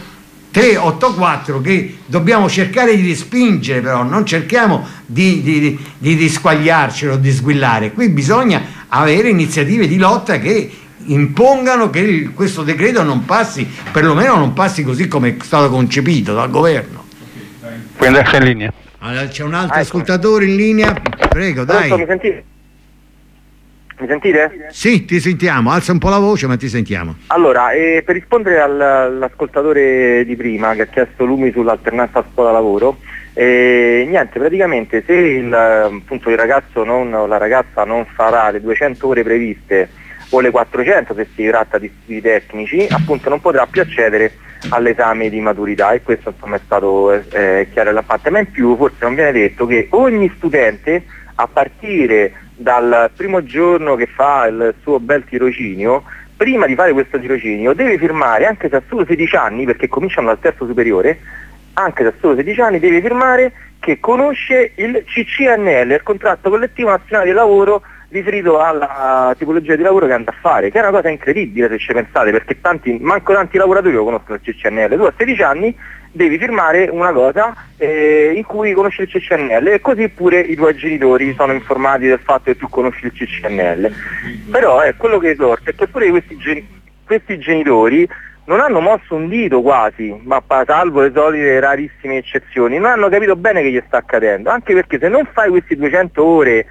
384, che dobbiamo cercare di respingere, però non cerchiamo di disquagliarcelo, di sguillare. Qui bisogna avere iniziative di lotta che impongano che questo decreto non passi, perlomeno non passi così come è stato concepito dal governo. Puoi andare in linea. Allora, c'è un altro ascoltatore in linea, prego, dai. Mi sentite? Mi sentite? Sì, ti sentiamo, alza un po' la voce ma ti sentiamo. Allora, per rispondere all'ascoltatore di prima che ha chiesto lumi sull'alternanza scuola-lavoro, niente, praticamente se appunto il ragazzo o la ragazza non farà le 200 ore previste o le 400 se si tratta di studi tecnici, appunto non potrà più accedere all'esame di maturità, e questo insomma è stato chiaro alla parte, ma in più forse non viene detto che ogni studente a partire dal primo giorno che fa il suo bel tirocinio, prima di fare questo tirocinio deve firmare, anche se ha solo 16 anni, perché cominciano dal terzo superiore, anche se ha solo 16 anni deve firmare che conosce il CCNL, il contratto collettivo nazionale di lavoro, riferito alla tipologia di lavoro che andrà a fare, che è una cosa incredibile se ci pensate, perché manco tanti lavoratori lo conoscono il CCNL. Tu a 16 anni devi firmare una cosa in cui conosci il CCNL, e così pure i tuoi genitori sono informati del fatto che tu conosci il CCNL. Però quello che esorta è che pure questi genitori non hanno mosso un dito quasi, ma salvo le solite rarissime eccezioni, non hanno capito bene che gli sta accadendo, anche perché se non fai questi 200 ore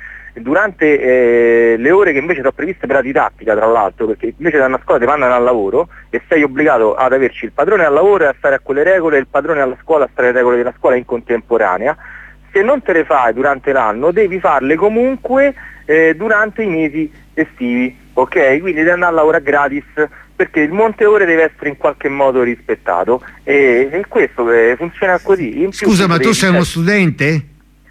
durante le ore che invece sono previste per la didattica, tra l'altro, perché invece da una scuola ti mandano al lavoro e sei obbligato ad averci il padrone al lavoro e a stare a quelle regole, e il padrone alla scuola a stare alle regole della scuola in contemporanea. Se non te le fai durante l'anno devi farle comunque durante i mesi estivi, ok? Quindi devi andare a lavorare gratis, perché il monte ore deve essere in qualche modo rispettato, e questo funziona così. In più, scusa, ma tu sei uno studente?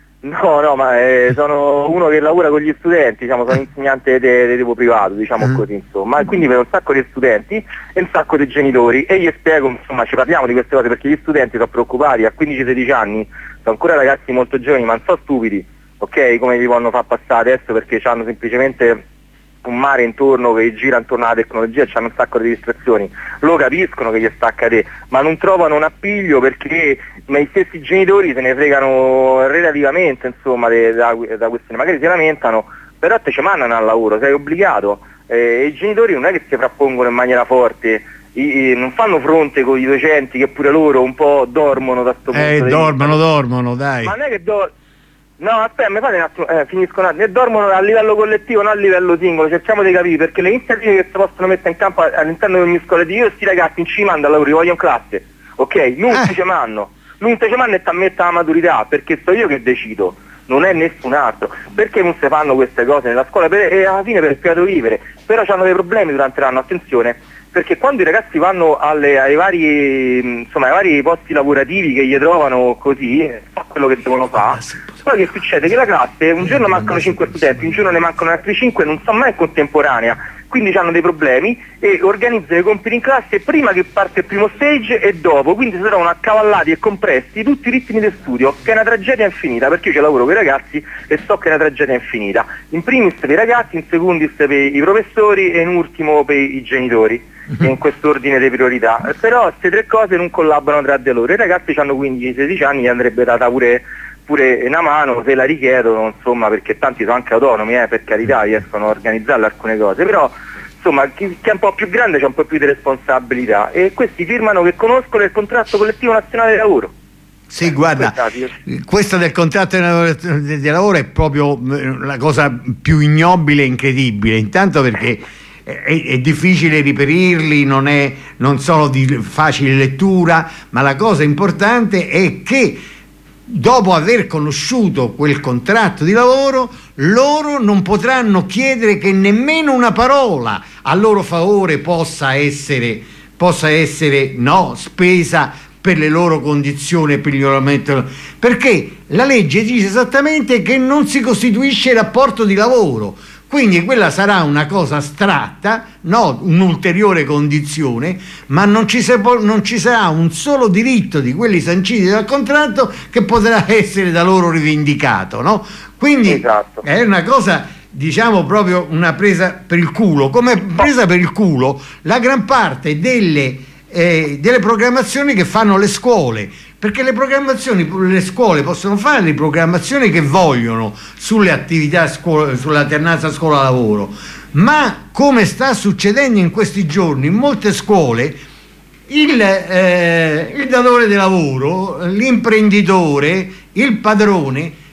No, ma sono uno che lavora con gli studenti, diciamo, sono insegnante di tipo privato, diciamo così, insomma, e quindi vedo un sacco di studenti e un sacco di genitori, e gli spiego, insomma, ci parliamo di queste cose perché gli studenti sono preoccupati, a 15-16 anni, sono ancora ragazzi molto giovani, ma non sono stupidi, ok, come li vanno far passare adesso, perché hanno semplicemente un mare intorno che gira intorno alla tecnologia e c'hanno un sacco di distrazioni, lo capiscono che gli sta accadendo, ma non trovano un appiglio perché i stessi genitori se ne fregano relativamente, insomma, da questione, magari si lamentano, però te ci mandano al lavoro, sei obbligato, e i genitori non è che si frappongono in maniera forte, non fanno fronte con i docenti che pure loro un po' dormono da sto punto dormono, dai. Ma non è che no, aspetta, mi fate un attimo, finisco un attimo. E dormono a livello collettivo, non a livello singolo, cerchiamo di capire, perché le iniziative che si possono mettere in campo all'interno di ogni scuola di sti ragazzi non ci mandano al lavoro, li voglio in classe, ok? Non ci mandano e ti ammettono la maturità, perché so io che decido, non è nessun altro. Perché non si fanno queste cose nella scuola? E alla fine per il piato vivere, però hanno dei problemi durante l'anno, attenzione, perché quando i ragazzi vanno ai vari posti lavorativi che gli trovano così, fa quello che devono fare, poi che succede? Che la classe, un giorno mancano 5 studenti, un giorno ne mancano altri 5, non sta mai in contemporanea, quindi hanno dei problemi e organizzano i compiti in classe prima che parte il primo stage e dopo, quindi si trovano accavallati e compressi tutti i ritmi del studio, che è una tragedia infinita, perché io ci lavoro con i ragazzi e so che è una tragedia infinita, in primis per i ragazzi, in secondis per i professori e in ultimo per i genitori, in quest'ordine di priorità. Però queste tre cose non collaborano tra di loro, i ragazzi hanno 15-16 anni, gli andrebbe data pure una mano se la richiedono, insomma, perché tanti sono anche autonomi, per carità, riescono a organizzare alcune cose, però insomma chi è un po' più grande c'ha un po' più di responsabilità, e questi firmano che conoscono il contratto collettivo nazionale di lavoro. Sì, guarda, questa del contratto di lavoro è proprio la cosa più ignobile e incredibile, intanto perché è difficile reperirli, non sono di facile lettura, ma la cosa importante è che dopo aver conosciuto quel contratto di lavoro, loro non potranno chiedere che nemmeno una parola a loro favore possa essere spesa per le loro condizioni e per il miglioramento, perché la legge dice esattamente che non si costituisce rapporto di lavoro. Quindi quella sarà una cosa astratta, un'ulteriore condizione, ma non ci sarà un solo diritto di quelli sanciti dal contratto che potrà essere da loro rivendicato, no? Quindi esatto. È una cosa, diciamo, proprio una presa per il culo. Come presa per il culo la gran parte delle programmazioni che fanno le scuole, perché le scuole possono fare le programmazioni che vogliono sulle attività sull'alternanza scuola-lavoro, ma come sta succedendo in questi giorni in molte scuole, il datore di lavoro, l'imprenditore, il padrone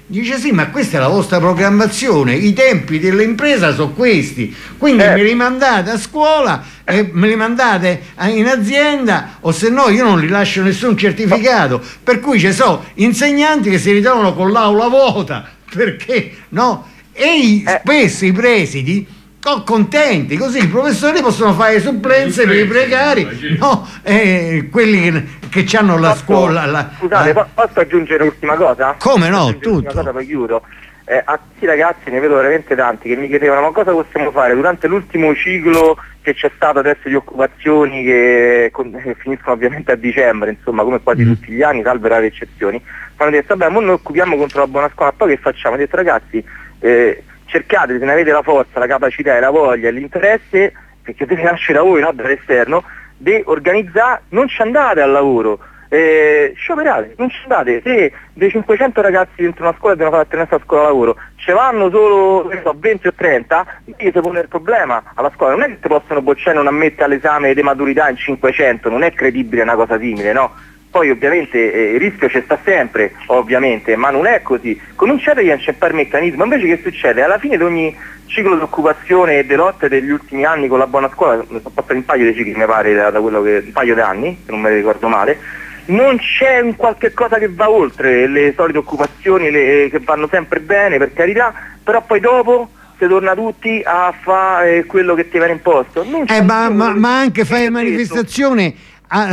Dice sì, ma questa è la vostra programmazione, i tempi dell'impresa sono questi, quindi me li mandate a scuola e me li mandate in azienda, o se no io non li lascio nessun certificato, per cui ci sono insegnanti che si ritrovano con l'aula vuota, perché no? E spesso i presidi sono contenti, così i professori possono fare supplenze per i precari, no? Quelli che hanno la scuola. Scusate, posso aggiungere l'ultima cosa? Come no? Tutto. Cosa, poi chiudo. A questi ragazzi ne vedo veramente tanti che mi chiedevano ma cosa possiamo fare durante l'ultimo ciclo che c'è stato adesso di occupazioni che finiscono ovviamente a dicembre, insomma, come quasi tutti gli anni, salve rare eccezioni. Mi hanno detto vabbè, noi occupiamo contro la buona scuola, poi che facciamo? Ho detto ragazzi, cercate, se ne avete la forza, la capacità e la voglia e l'interesse, perché deve nascere da voi, no, dall'esterno, di organizzare, non ci andate al lavoro, scioperate, non ci andate. Se dei 500 ragazzi dentro una scuola devono fare alternanza a scuola lavoro, ce vanno solo 20 o 30, si pone il problema alla scuola, non è che ti possono bocciare e non ammettere all'esame di maturità in 500, non è credibile una cosa simile, no? Poi ovviamente il rischio c'è sta sempre, ovviamente, ma non è così. Cominciate a inceppare il meccanismo, invece che succede? Alla fine di ogni ciclo di occupazione e di lotte degli ultimi anni con la buona scuola, sono passati un paio di cicli mi pare, da quello che, un paio di anni, se non me ne ricordo male, non c'è un qualche cosa che va oltre le solite occupazioni che vanno sempre bene, per carità, però poi dopo si torna tutti a fare quello che ti viene imposto. Ma anche fare manifestazioni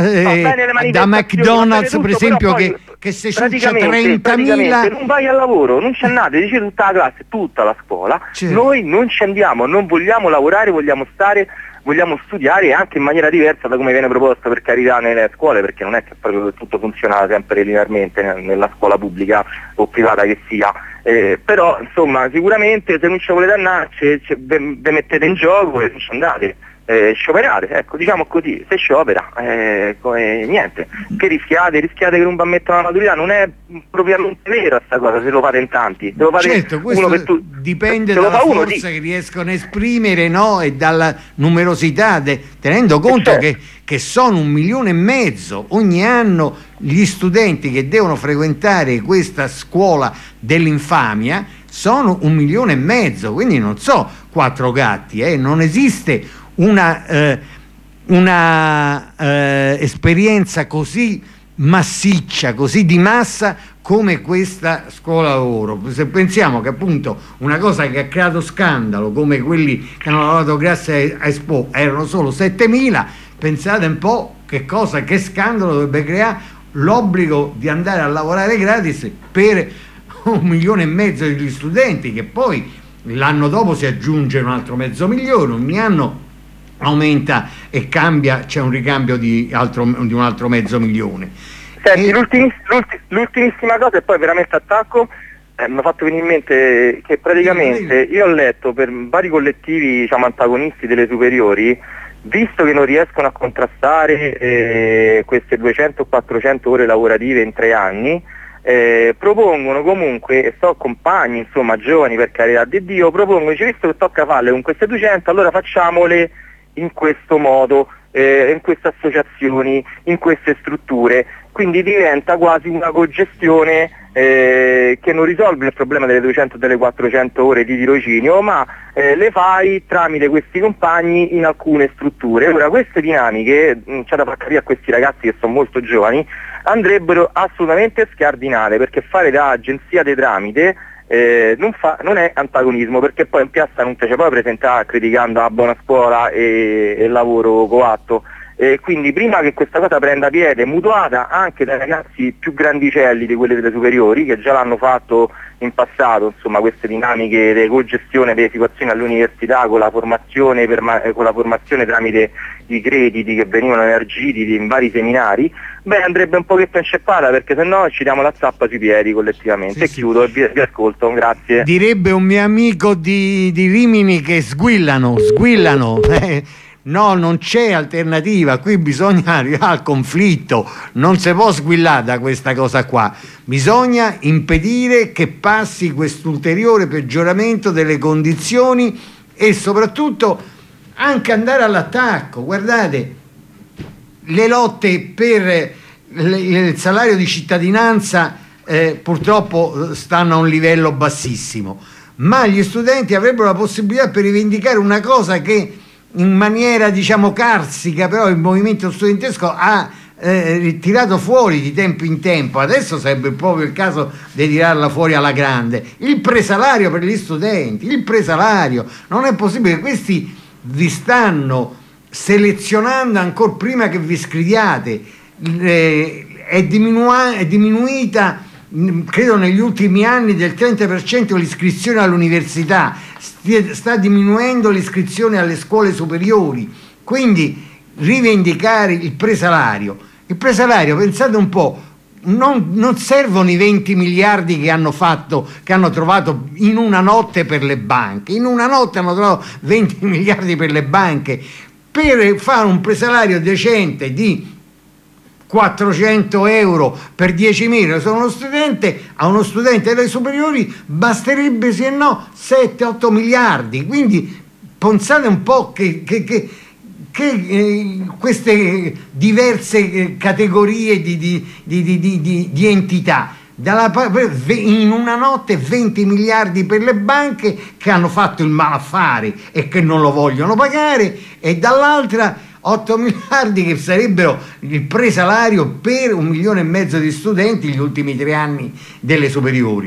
da McDonald's, per esempio, che se c'è 30.000, non vai al lavoro, non ci andate, dice tutta la classe, tutta la scuola, noi non ci andiamo, non vogliamo lavorare, vogliamo studiare anche in maniera diversa da come viene proposto, per carità, nelle scuole, perché non è che proprio tutto funziona sempre linearmente nella scuola pubblica o privata che sia, però insomma sicuramente se non ci volete andare vi mettete in gioco e non ci andate. Scioperate, ecco, diciamo così, se sciopera, niente, che rischiate che non vi ammettano la maturità, non è propriamente vera sta cosa, se lo fate in tanti, se lo fate certo, questo dipende dalla forza che riescono a esprimere, no? E dalla numerosità, tenendo conto che sono 1,5 milioni ogni anno gli studenti che devono frequentare questa scuola dell'infamia, sono 1,5 milioni, quindi non so 4 gatti, non esiste una esperienza così massiccia, così di massa come questa scuola lavoro. Se pensiamo che appunto una cosa che ha creato scandalo come quelli che hanno lavorato grazie a Expo erano solo 7.000, pensate un po' che scandalo dovrebbe creare l'obbligo di andare a lavorare gratis per 1,5 milioni degli studenti, che poi l'anno dopo si aggiunge un altro 500.000, ogni anno aumenta e cambia, c'è un ricambio di un altro 500.000. Senti, l'ultimissima cosa e poi veramente attacco, mi ha fatto venire in mente che praticamente io ho letto per vari collettivi, diciamo, antagonisti delle superiori, visto che non riescono a contrastare queste 200 o 400 ore lavorative in 3 anni, propongono comunque, e so compagni, insomma, giovani, per carità di Dio, propongono, dice, visto che tocca farle con queste 200, allora facciamole in questo modo, in queste associazioni, in queste strutture, quindi diventa quasi una cogestione che non risolve il problema delle 200 o delle 400 ore di tirocinio, ma le fai tramite questi compagni in alcune strutture. Ora queste dinamiche, c'è da far capire a questi ragazzi che sono molto giovani, andrebbero assolutamente scardinate, perché fare da agenzia dei tramite non è antagonismo, perché poi in piazza non te ci puoi presentare criticando la buona scuola e il lavoro coatto, quindi prima che questa cosa prenda piede, mutuata anche dai ragazzi più grandicelli di quelli delle superiori, che già l'hanno fatto in passato, insomma, queste dinamiche di cogestione delle situazioni all'università con la formazione tramite i crediti che venivano elargiti in vari seminari, andrebbe un pochetto inceppata, perché sennò ci diamo la zappa sui piedi collettivamente. Sì, chiudo e vi ascolto, grazie. Direbbe un mio amico di Rimini che sguillano. No, non c'è alternativa, qui bisogna arrivare al conflitto, non si può sguillare da questa cosa qua, bisogna impedire che passi quest'ulteriore peggioramento delle condizioni e soprattutto anche andare all'attacco. Guardate, le lotte per il salario di cittadinanza purtroppo stanno a un livello bassissimo, ma gli studenti avrebbero la possibilità per rivendicare una cosa che in maniera diciamo carsica però il movimento studentesco ha tirato fuori di tempo in tempo. Adesso sarebbe proprio il caso di tirarla fuori alla grande: il presalario per gli studenti. Il presalario, non è possibile, questi vi stanno selezionando ancora prima che vi iscriviate. È diminuita credo negli ultimi anni del 30% l'iscrizione all'università, sta diminuendo l'iscrizione alle scuole superiori, quindi rivendicare il presalario. Il presalario, pensate un po', non servono i 20 miliardi che hanno trovato in una notte per le banche. In una notte hanno trovato 20 miliardi per le banche per fare un presalario decente di 400 euro per 10.000. Sono a uno studente delle superiori basterebbe se no 7-8 miliardi. Quindi pensate un po' che queste diverse categorie di entità, in una notte 20 miliardi per le banche che hanno fatto il malaffare e che non lo vogliono pagare, e dall'altra 8 miliardi che sarebbero il presalario per 1,5 milioni di studenti gli ultimi 3 anni delle superiori.